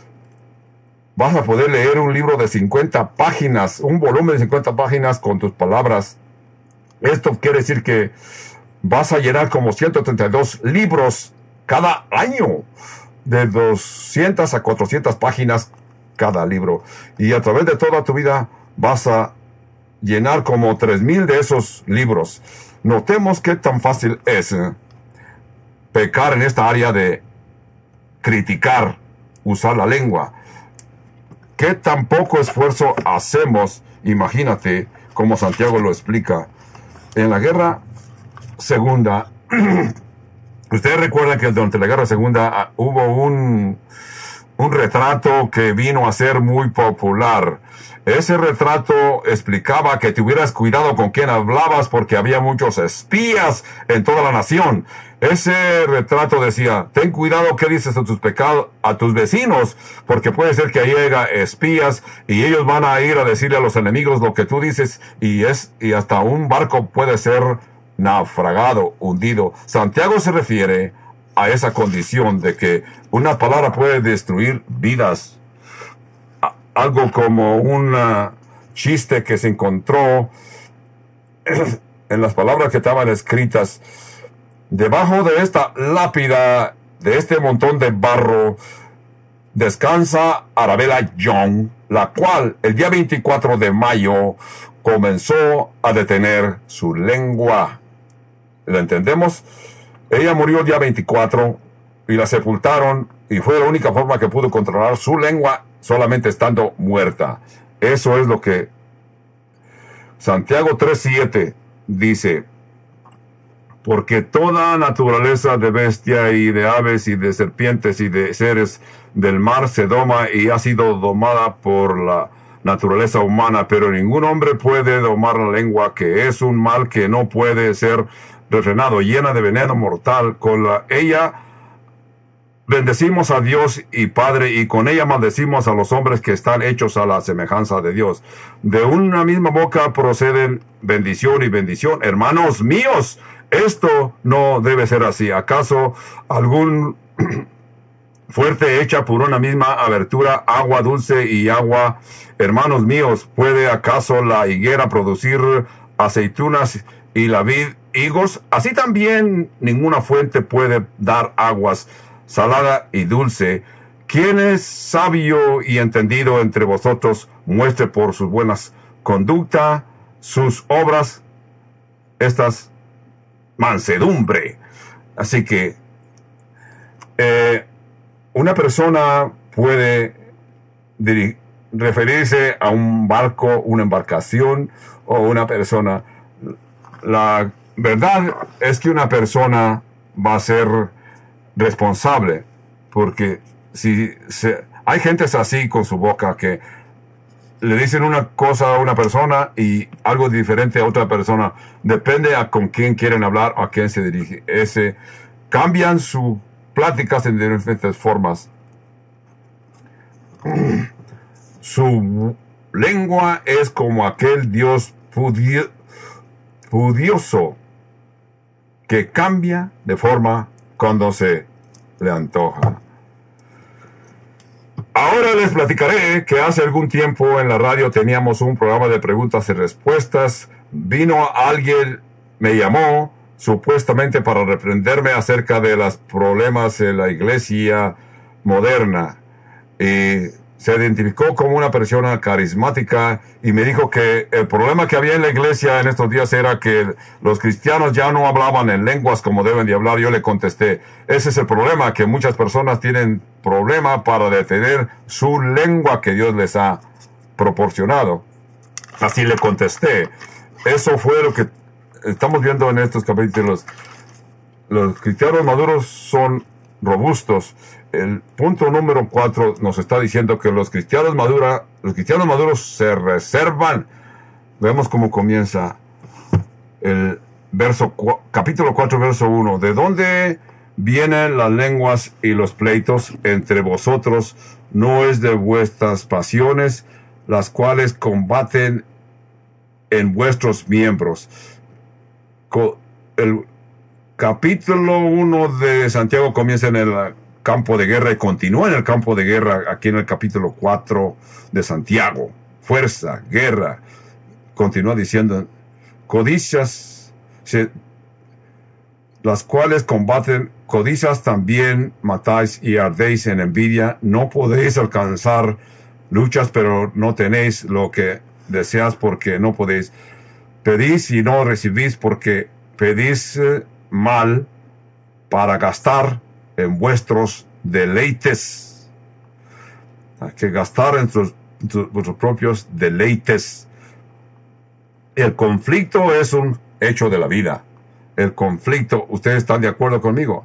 vas a poder leer un libro de cincuenta páginas, un volumen de cincuenta páginas con tus palabras. Esto quiere decir que vas a llenar como ciento treinta y dos libros cada año, de doscientas a cuatrocientas páginas cada libro. Y a través de toda tu vida vas a llenar como tres mil de esos libros. Notemos qué tan fácil es eh, pecar en esta área de criticar, usar la lengua. Qué tan poco esfuerzo hacemos. Imagínate como Santiago lo explica. En la guerra segunda, ustedes recuerdan que durante la guerra segunda uh, hubo un, un retrato que vino a ser muy popular. Ese retrato explicaba que tuvieras cuidado con quién hablabas porque había muchos espías en toda la nación. Ese retrato decía: ten cuidado qué dices a tus pecados, a tus vecinos, porque puede ser que ahí haya espías y ellos van a ir a decirle a los enemigos lo que tú dices, y es, y hasta un barco puede ser naufragado, hundido. Santiago se refiere a esa condición de que una palabra puede destruir vidas. Algo como un uh, chiste que se encontró en las palabras que estaban escritas. Debajo de esta lápida, de este montón de barro, descansa Arabella Young, la cual el día veinticuatro de mayo comenzó a detener su lengua. ¿Lo entendemos? Ella murió el día veinticuatro y la sepultaron, y fue la única forma que pudo controlar su lengua, solamente estando muerta. Eso es lo que Santiago tres siete dice: porque toda naturaleza de bestia y de aves y de serpientes y de seres del mar se doma y ha sido domada por la naturaleza humana, pero ningún hombre puede domar la lengua, que es un mal que no puede ser refrenado, llena de veneno mortal. Con la, ella bendecimos a Dios y Padre, y con ella maldecimos a los hombres que están hechos a la semejanza de Dios. De una misma boca proceden bendición y bendición. Hermanos míos, esto no debe ser así. ¿Acaso algún fuerte hecha por una misma abertura, agua dulce y agua? Hermanos míos, ¿puede acaso la higuera producir aceitunas y la vid higos? Así también ninguna fuente puede dar aguas salada y dulce. ¿Quién es sabio y entendido entre vosotros? Muestre por sus buenas conducta, sus obras, estas mansedumbre. Así que eh, una persona puede referirse a un barco, una embarcación o una persona. La verdad es que una persona va a ser responsable, porque si se, hay gentes así con su boca que le dicen una cosa a una persona y algo diferente a otra persona, depende a con quién quieren hablar o a quién se dirige. Ese, cambian sus pláticas en diferentes formas. Su lengua es como aquel Dios pudio, pudioso que cambia de forma cuando se le antoja. Ahora les platicaré que hace algún tiempo en la radio teníamos un programa de preguntas y respuestas. Vino alguien, me llamó, supuestamente para reprenderme acerca de los problemas de la iglesia moderna. Y se identificó como una persona carismática y me dijo que el problema que había en la iglesia en estos días era que los cristianos ya no hablaban en lenguas como deben de hablar. Yo le contesté, ese es el problema, que muchas personas tienen problema para detener su lengua que Dios les ha proporcionado. Así le contesté. Eso fue lo que estamos viendo en estos capítulos. Los cristianos maduros son robustos. El punto número cuatro nos está diciendo que los cristianos madura, los cristianos maduros se reservan. Vemos cómo comienza el verso, capítulo cuatro, verso uno. ¿De dónde vienen las lenguas y los pleitos entre vosotros? ¿No es de vuestras pasiones, las cuales combaten en vuestros miembros? El capítulo uno de Santiago comienza en el campo de guerra y continúa en el campo de guerra aquí en el capítulo cuatro de Santiago. Fuerza, guerra. Continúa diciendo, codicias, se, las cuales combaten, codicias también matáis y ardéis en envidia. No podéis alcanzar luchas, pero no tenéis lo que deseas porque no podéis. Pedís y no recibís porque pedís eh, mal para gastar en vuestros deleites. Hay que gastar en tus, tus, vuestros propios deleites. El conflicto es un hecho de la vida. El conflicto, ¿ustedes están de acuerdo conmigo?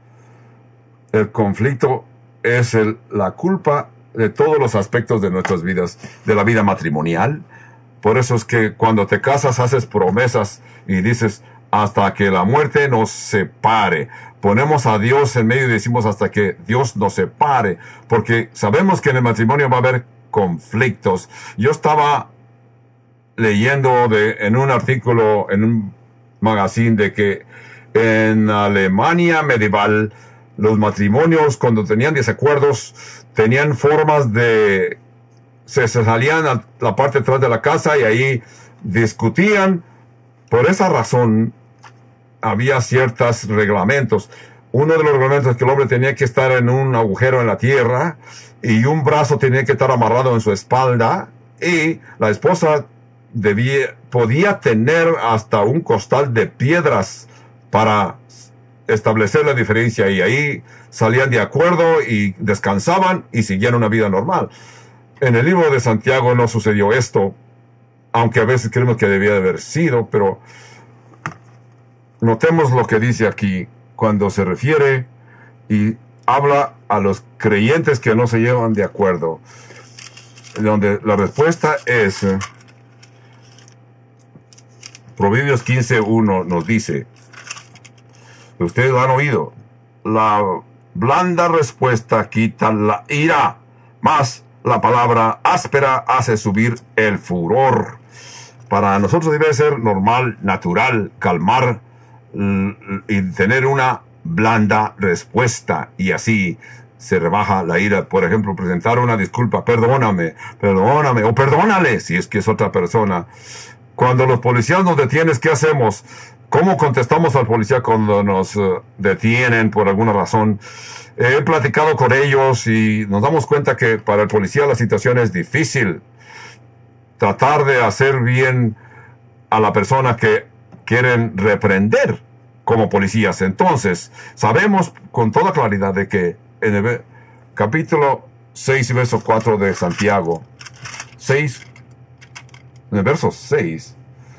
El conflicto es el, la culpa de todos los aspectos de nuestras vidas, de la vida matrimonial. Por eso es que cuando te casas haces promesas y dices, hasta que la muerte nos separe. Ponemos a Dios en medio y decimos hasta que Dios nos separe, porque sabemos que en el matrimonio va a haber conflictos. Yo estaba leyendo de, en un artículo, en un magazine, de que en Alemania medieval los matrimonios, cuando tenían desacuerdos, tenían formas de... Se, se salían a la parte de atrás de la casa y ahí discutían. Por esa razón había ciertos reglamentos. Uno de los reglamentos es que el hombre tenía que estar en un agujero en la tierra y un brazo tenía que estar amarrado en su espalda, y la esposa debía, podía tener hasta un costal de piedras para establecer la diferencia, y ahí salían de acuerdo y descansaban y siguieron una vida normal. En el libro de Santiago no sucedió esto, aunque a veces creemos que debía de haber sido, pero notemos lo que dice aquí cuando se refiere y habla a los creyentes que no se llevan de acuerdo, donde la respuesta es eh, Proverbios quince uno nos dice, ustedes lo han oído, la blanda respuesta quita la ira, mas la palabra áspera hace subir el furor. Para nosotros debe ser normal, natural, calmar y tener una blanda respuesta, y así se rebaja la ira. Por ejemplo, presentar una disculpa, perdóname, perdóname, o perdónale si es que es otra persona. Cuando los policías nos detienen, ¿qué hacemos? ¿Cómo contestamos al policía cuando nos uh, detienen por alguna razón? He platicado con ellos y nos damos cuenta que para el policía la situación es difícil. Tratar de hacer bien a la persona que quieren reprender como policías. Entonces, sabemos con toda claridad de que en el capítulo seis y verso cuatro de Santiago, seis, en el verso seis,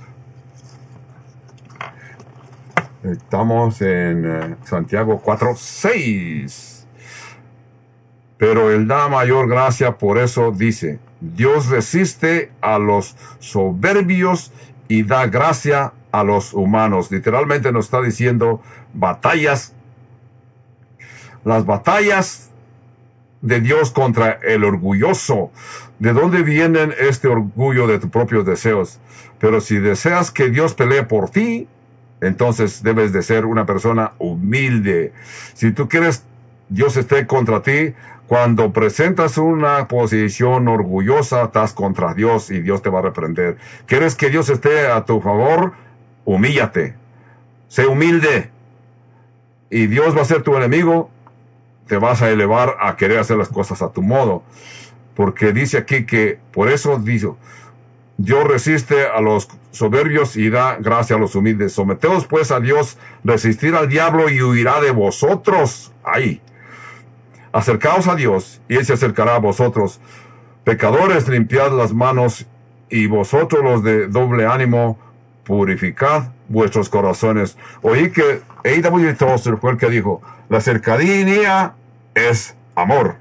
estamos en uh, Santiago cuatro, seis. Pero Él da mayor gracia, por eso dice, Dios resiste a los soberbios y da gracia a los humanos. Literalmente nos está diciendo batallas, las batallas de Dios contra el orgulloso. ¿De dónde vienen este orgullo? De tus propios deseos. Pero si deseas que Dios pelee por ti, entonces debes de ser una persona humilde. Si tú quieres Dios esté contra ti, cuando presentas una posición orgullosa, estás contra Dios y Dios te va a reprender. ¿Quieres que Dios esté a tu favor? Humíllate. sé humilde, y Dios va a ser tu enemigo, te vas a elevar a querer hacer las cosas a tu modo. Porque dice aquí que, por eso dice, Dios resiste a los soberbios y da gracia a los humildes. Someteos pues a Dios, resistir al diablo y huirá de vosotros. Ahí. Acercaos a Dios y Él se acercará a vosotros. Pecadores, limpiad las manos, y vosotros los de doble ánimo, purificad vuestros corazones. Oí que A W Tozer fue el que dijo, la cercanía es amor.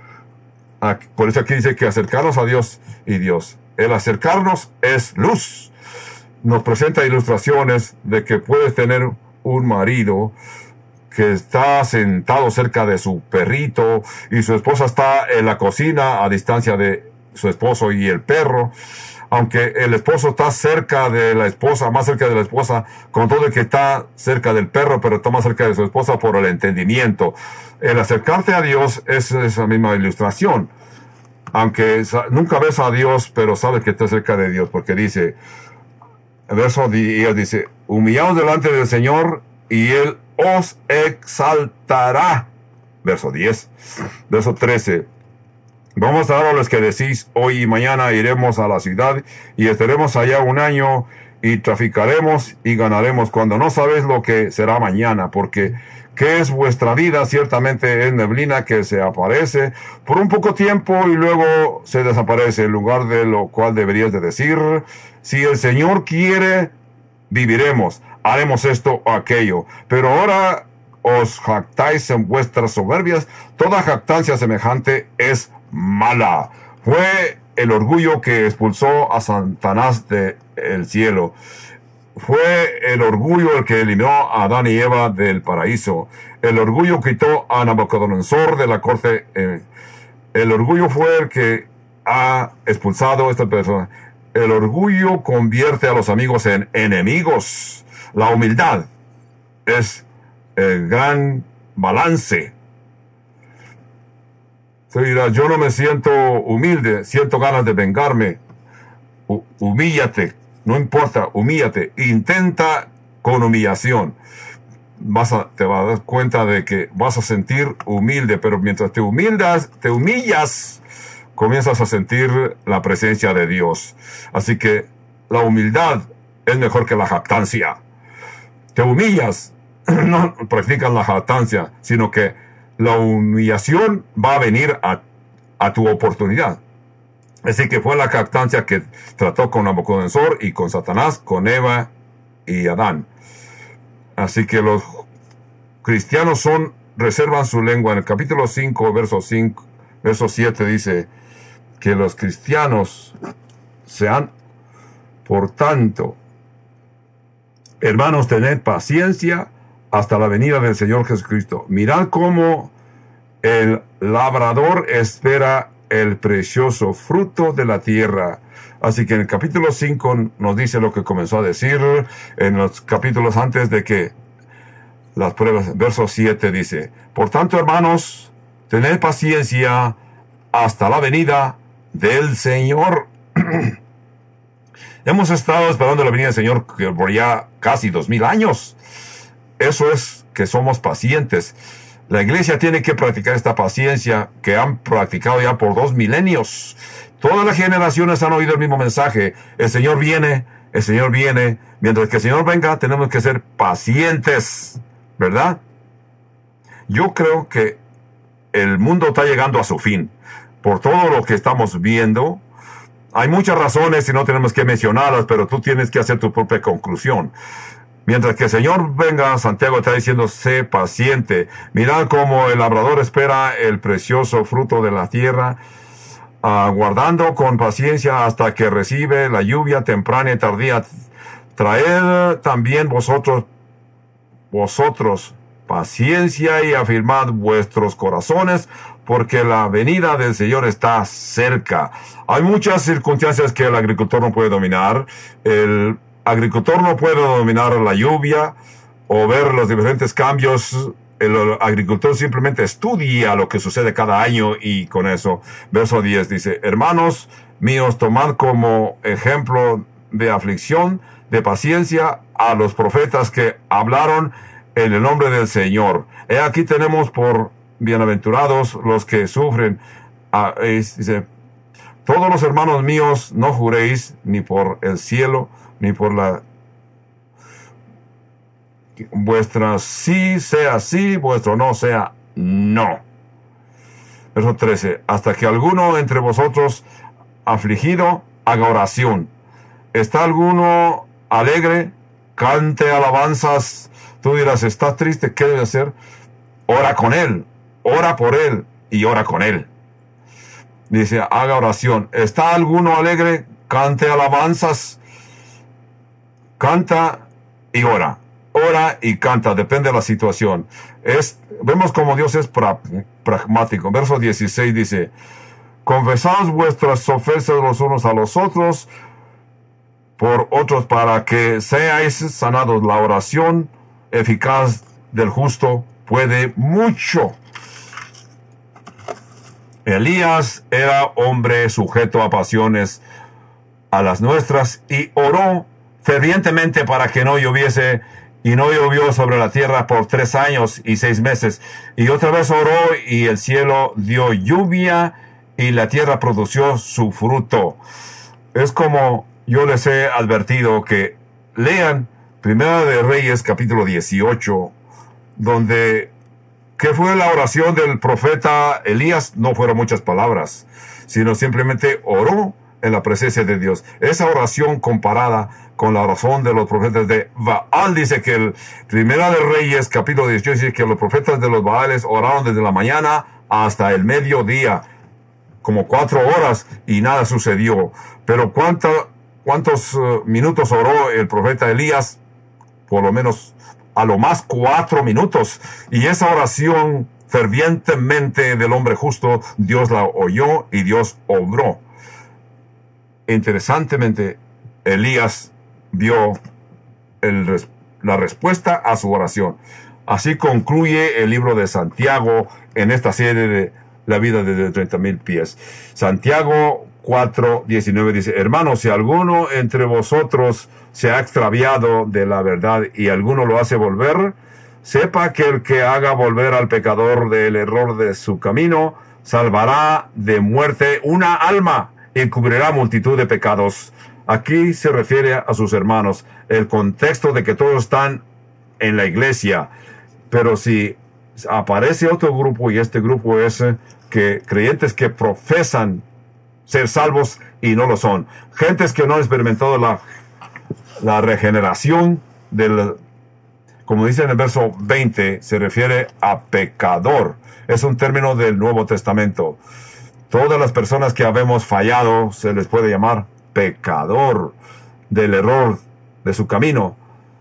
Por eso aquí dice que acercarnos a Dios y Dios. El acercarnos es luz. Nos presenta ilustraciones de que puedes tener un marido que está sentado cerca de su perrito y su esposa está en la cocina a distancia de su esposo y el perro. Aunque el esposo está cerca de la esposa, más cerca de la esposa, con todo el que está cerca del perro, pero está más cerca de su esposa por el entendimiento. El acercarte a Dios es esa misma ilustración. Aunque nunca ves a Dios, pero sabes que estás cerca de Dios, porque dice, el verso diez dice, humillaos delante del Señor y Él os exaltará. Verso diez. Verso trece. Vamos a dar a los que decís, hoy y mañana iremos a la ciudad y estaremos allá un año y traficaremos y ganaremos, cuando no sabéis lo que será mañana, porque ¿qué es vuestra vida? Ciertamente es neblina que se aparece por un poco tiempo y luego se desaparece, en lugar de lo cual deberías de decir, si el Señor quiere, viviremos, haremos esto o aquello. Pero ahora os jactáis en vuestras soberbias. Toda jactancia semejante es mala. Fue el orgullo que expulsó a Satanás del cielo. Fue el orgullo el que eliminó a Adán y Eva del paraíso. El orgullo quitó a Nabucodonosor de la corte. Eh, el orgullo fue el que ha expulsado a esta persona. El orgullo convierte a los amigos en enemigos. La humildad es el gran balance. Se dirá, yo no me siento humilde, siento ganas de vengarme. Hu- humíllate. No importa, humíllate, intenta con humillación. Vas a, te vas a dar cuenta de que vas a sentir humilde, pero mientras te humildas, te humillas, comienzas a sentir la presencia de Dios. Así que la humildad es mejor que la jactancia. Te humillas, no practicas la jactancia, sino que la humillación va a venir a, a tu oportunidad. Así que fue la jactancia que trató con Nabucodonosor y con Satanás, con Eva y Adán. Así que los cristianos son, reservan su lengua. En el capítulo cinco, verso cinco, verso siete dice que los cristianos sean, por tanto, hermanos, tened paciencia hasta la venida del Señor Jesucristo. Mirad cómo el labrador espera el precioso fruto de la tierra. Así que en el capítulo cinco nos dice lo que comenzó a decir en los capítulos antes de que las pruebas. Verso siete dice, por tanto, hermanos, tened paciencia hasta la venida del Señor. Hemos estado esperando la venida del Señor por ya casi dos mil años. Eso es que somos pacientes. La iglesia tiene que practicar esta paciencia que han practicado ya por dos milenios. Todas las generaciones han oído el mismo mensaje. El Señor viene, el Señor viene. Mientras que el Señor venga, tenemos que ser pacientes, ¿verdad? Yo creo que el mundo está llegando a su fin. Por todo lo que estamos viendo, hay muchas razones y no tenemos que mencionarlas, pero tú tienes que hacer tu propia conclusión. Mientras que el Señor venga, Santiago está diciendo, sé paciente. Mirad cómo el labrador espera el precioso fruto de la tierra, aguardando con paciencia hasta que recibe la lluvia temprana y tardía. Traed también vosotros, vosotros, paciencia y afirmad vuestros corazones, porque la venida del Señor está cerca. Hay muchas circunstancias que el agricultor no puede dominar. El agricultor no puede dominar la lluvia o ver los diferentes cambios. El agricultor simplemente estudia lo que sucede cada año y con eso. Verso diez dice, hermanos míos, tomad como ejemplo de aflicción de paciencia a los profetas que hablaron en el nombre del Señor. He aquí tenemos por bienaventurados los que sufren. Ah, es, dice, todos los hermanos míos, no juréis ni por el cielo, ni por la... Vuestra sí sea sí, vuestro no sea no. Verso trece. Hasta que alguno entre vosotros afligido haga oración. ¿Está alguno alegre? Cante alabanzas. Tú dirás, ¿estás triste? ¿Qué debe hacer? Ora con él, ora por él y ora con él. Dice, haga oración. ¿Está alguno alegre? Cante alabanzas. Canta y ora. Ora y canta, depende de la situación. Es, vemos como Dios es pra, pragmático. Verso dieciséis dice, confesaos vuestras ofensas los unos a los otros por otros para que seáis sanados. La oración eficaz del justo puede mucho. Elías era hombre sujeto a pasiones a las nuestras y oró fervientemente para que no lloviese, y no llovió sobre la tierra por tres años y seis meses. Y otra vez oró y el cielo dio lluvia y la tierra produció su fruto. Es como yo les he advertido que lean Primera de Reyes capítulo dieciocho, donde ¿qué fue la oración del profeta Elías? No fueron muchas palabras, sino simplemente oró en la presencia de Dios. Esa oración comparada con la oración de los profetas de Baal, dice que el Primera de Reyes capítulo dieciocho dice que los profetas de los Baales oraron desde la mañana hasta el mediodía, como cuatro horas, y nada sucedió. Pero ¿cuánta, cuántos uh, minutos oró el profeta Elías? Por lo menos a lo más cuatro minutos. Y esa oración fervientemente del hombre justo, Dios la oyó y Dios obró. Interesantemente, Elías vio el, la respuesta a su oración. Así concluye el libro de Santiago en esta serie de la vida desde treinta mil pies. Santiago cuatro diecinueve dice, hermanos, si alguno entre vosotros se ha extraviado de la verdad y alguno lo hace volver, sepa que el que haga volver al pecador del error de su camino, salvará de muerte una alma y cubrirá multitud de pecados. Aquí se refiere a sus hermanos, el contexto de que todos están en la iglesia, pero si aparece otro grupo, y este grupo es que creyentes que profesan ser salvos y no lo son, gentes que no han experimentado la, la regeneración del, como dice en el verso veinte, se refiere a pecador, es un término del Nuevo Testamento. Todas las personas que habemos fallado se les puede llamar pecador del error de su camino.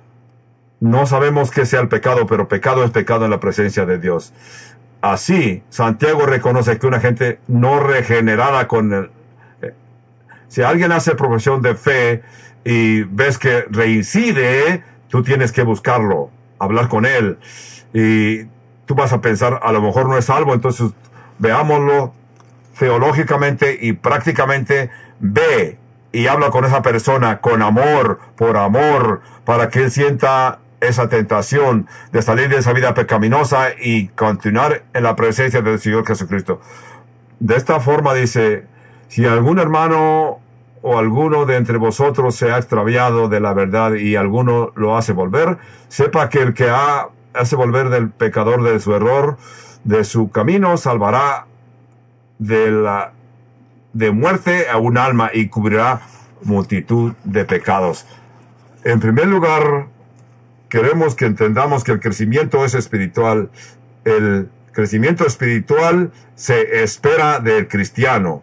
No sabemos qué sea el pecado, pero pecado es pecado en la presencia de Dios. Así, Santiago reconoce que una gente no regenerada con el... Eh, si alguien hace profesión de fe y ves que reincide, tú tienes que buscarlo, hablar con él. Y tú vas a pensar, a lo mejor no es salvo, entonces veámoslo teológicamente y prácticamente. Ve y habla con esa persona con amor, por amor, para que él sienta esa tentación de salir de esa vida pecaminosa y continuar en la presencia del Señor Jesucristo. De esta forma dice, si algún hermano o alguno de entre vosotros se ha extraviado de la verdad y alguno lo hace volver, sepa que el que ha, hace volver del pecador de su error, de su camino, salvará de la de muerte a un alma y cubrirá multitud de pecados. En primer lugar, queremos que entendamos que el crecimiento es espiritual. El crecimiento espiritual se espera del cristiano.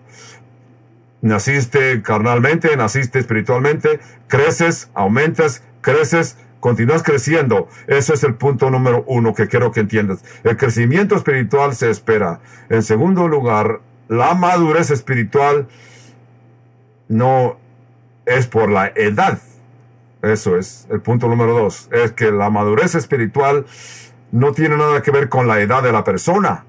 Naciste carnalmente, naciste espiritualmente, creces, aumentas, creces, continúas creciendo. Ese es el punto número uno que quiero que entiendas. El crecimiento espiritual se espera. En segundo lugar, la madurez espiritual no es por la edad. Eso es el punto número dos. Es que la madurez espiritual no tiene nada que ver con la edad de la persona.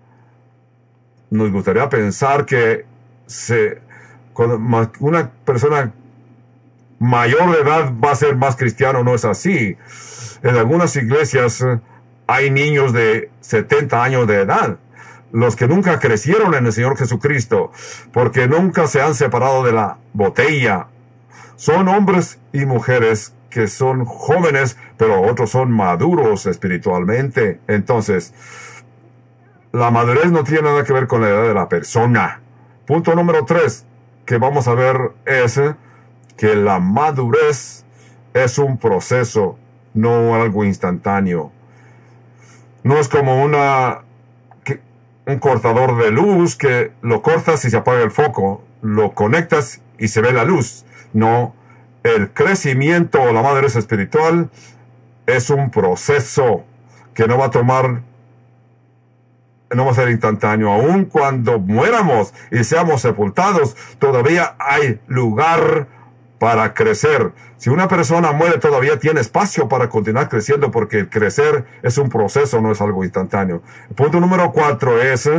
Nos gustaría pensar que se, cuando una persona mayor de edad va a ser más cristiano. No es así. En algunas iglesias hay niños de setenta años de edad, los que nunca crecieron en el Señor Jesucristo, porque nunca se han separado de la botella. Son hombres y mujeres que son jóvenes, pero otros son maduros espiritualmente. Entonces, la madurez no tiene nada que ver con la edad de la persona. Punto número tres que vamos a ver es que la madurez es un proceso, no algo instantáneo. No es como una, que, un cortador de luz que lo cortas y se apaga el foco, lo conectas y se ve la luz. No, el crecimiento o la madurez espiritual es un proceso que no va a tomar, no va a ser instantáneo. Aun cuando muéramos y seamos sepultados, todavía hay lugar para crecer. Si una persona muere, todavía tiene espacio para continuar creciendo, porque el crecer es un proceso, no es algo instantáneo. El punto número cuatro es,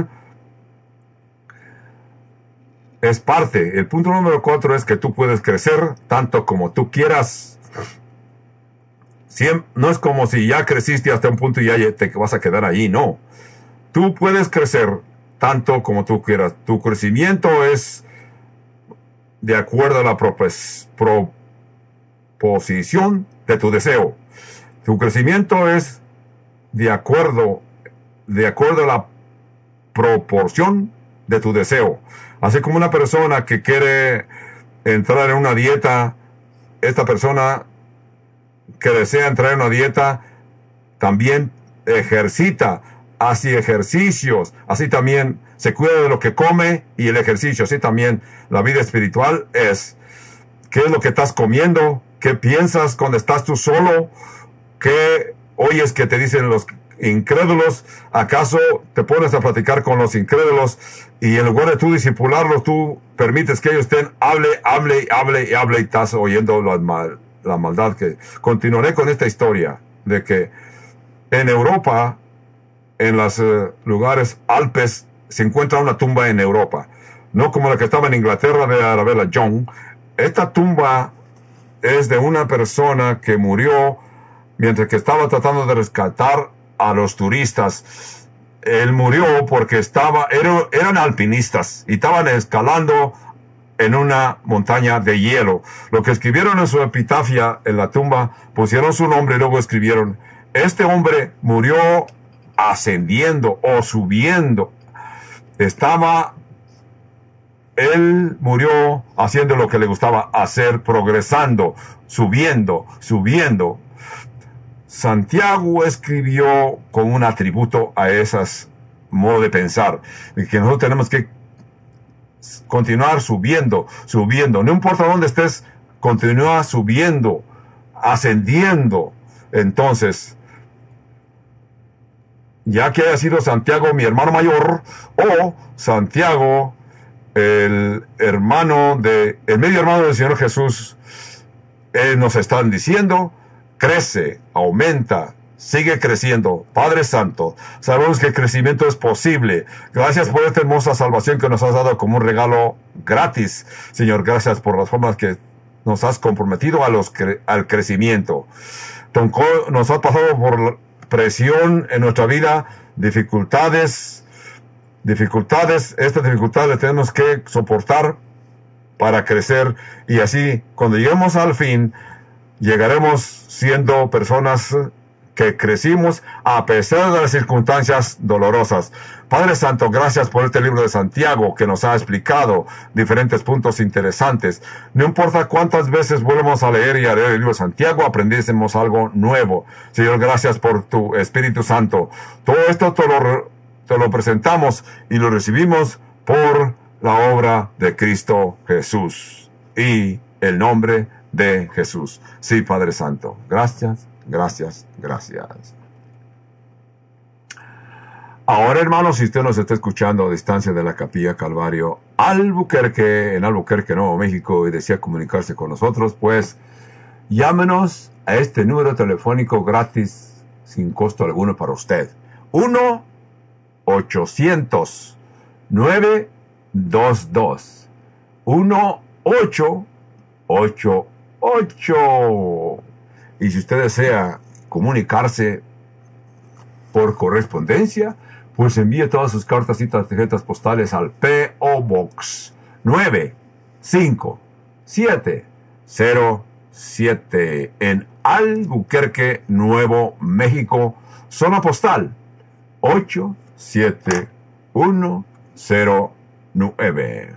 es parte. El punto número cuatro es que tú puedes crecer tanto como tú quieras. Siempre, no es como si ya creciste hasta un punto y ya te vas a quedar ahí, no. Tú puedes crecer tanto como tú quieras. Tu crecimiento es de acuerdo a la proposición de tu deseo. Tu crecimiento es de acuerdo, de acuerdo a la proporción de tu deseo. Así como una persona que quiere entrar en una dieta, esta persona que desea entrar en una dieta también ejercita, hace ejercicios, así también se cuida de lo que come y el ejercicio. Así también la vida espiritual es, ¿qué es lo que estás comiendo? ¿Qué piensas cuando estás tú solo? ¿Qué oyes que te dicen los incrédulos? ¿Acaso te pones a platicar con los incrédulos y en lugar de tú disipularlos, tú permites que ellos estén, hable, hable, hable y hable y estás oyendo la, mal, la maldad? Que continuaré con esta historia de que en Europa, en los uh, lugares Alpes, se encuentra una tumba en Europa, no como la que estaba en Inglaterra de Arabella Young. Esta tumba es de una persona que murió mientras que estaba tratando de rescatar a los turistas. Él murió porque estaba, eran, eran alpinistas y estaban escalando en una montaña de hielo. Lo que escribieron en su epitafia en la tumba, pusieron su nombre y luego escribieron, este hombre murió ascendiendo o subiendo. Estaba, él murió haciendo lo que le gustaba hacer, progresando, subiendo, subiendo. Santiago escribió con un atributo a esas modo de pensar, de que nosotros tenemos que continuar subiendo, subiendo. No importa dónde estés, continúa subiendo, ascendiendo. Entonces, ya que haya sido Santiago mi hermano mayor, o Santiago el hermano de, el medio hermano del Señor Jesús, él nos están diciendo, crece, aumenta, sigue creciendo. Padre Santo, sabemos que el crecimiento es posible. Gracias por esta hermosa salvación que nos has dado como un regalo gratis. Señor, gracias por las formas que nos has comprometido a los cre- al crecimiento. Nos has pasado por presión en nuestra vida, dificultades, dificultades, estas dificultades las tenemos que soportar para crecer, y así cuando lleguemos al fin, llegaremos siendo personas que crecimos a pesar de las circunstancias dolorosas. Padre Santo, gracias por este libro de Santiago que nos ha explicado diferentes puntos interesantes. No importa cuántas veces volvemos a leer y a leer el libro de Santiago, aprendésemos algo nuevo. Señor, gracias por tu Espíritu Santo. Todo esto te lo, te lo presentamos y lo recibimos por la obra de Cristo Jesús y el nombre de Jesús. Sí, Padre Santo. Gracias, gracias, gracias. Ahora, hermanos, si usted nos está escuchando a distancia de la Capilla Calvario, Albuquerque, en Albuquerque, Nuevo México, y desea comunicarse con nosotros, pues llámenos a este número telefónico gratis, sin costo alguno para usted. uno ochocientos nueve dos dos uno ocho ocho ocho. Y si usted desea comunicarse por correspondencia, pues envíe todas sus cartas y tarjetas postales al P O Box nueve cinco siete cero siete en Albuquerque, Nuevo México, zona postal ocho siete uno cero nueve.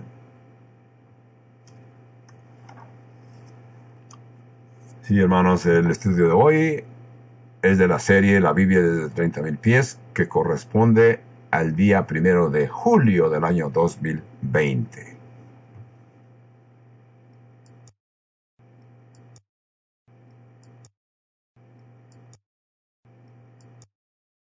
Sí, hermanos, el estudio de hoy es de la serie La Biblia desde treinta mil pies, que corresponde al día primero de julio del año dos mil veinte.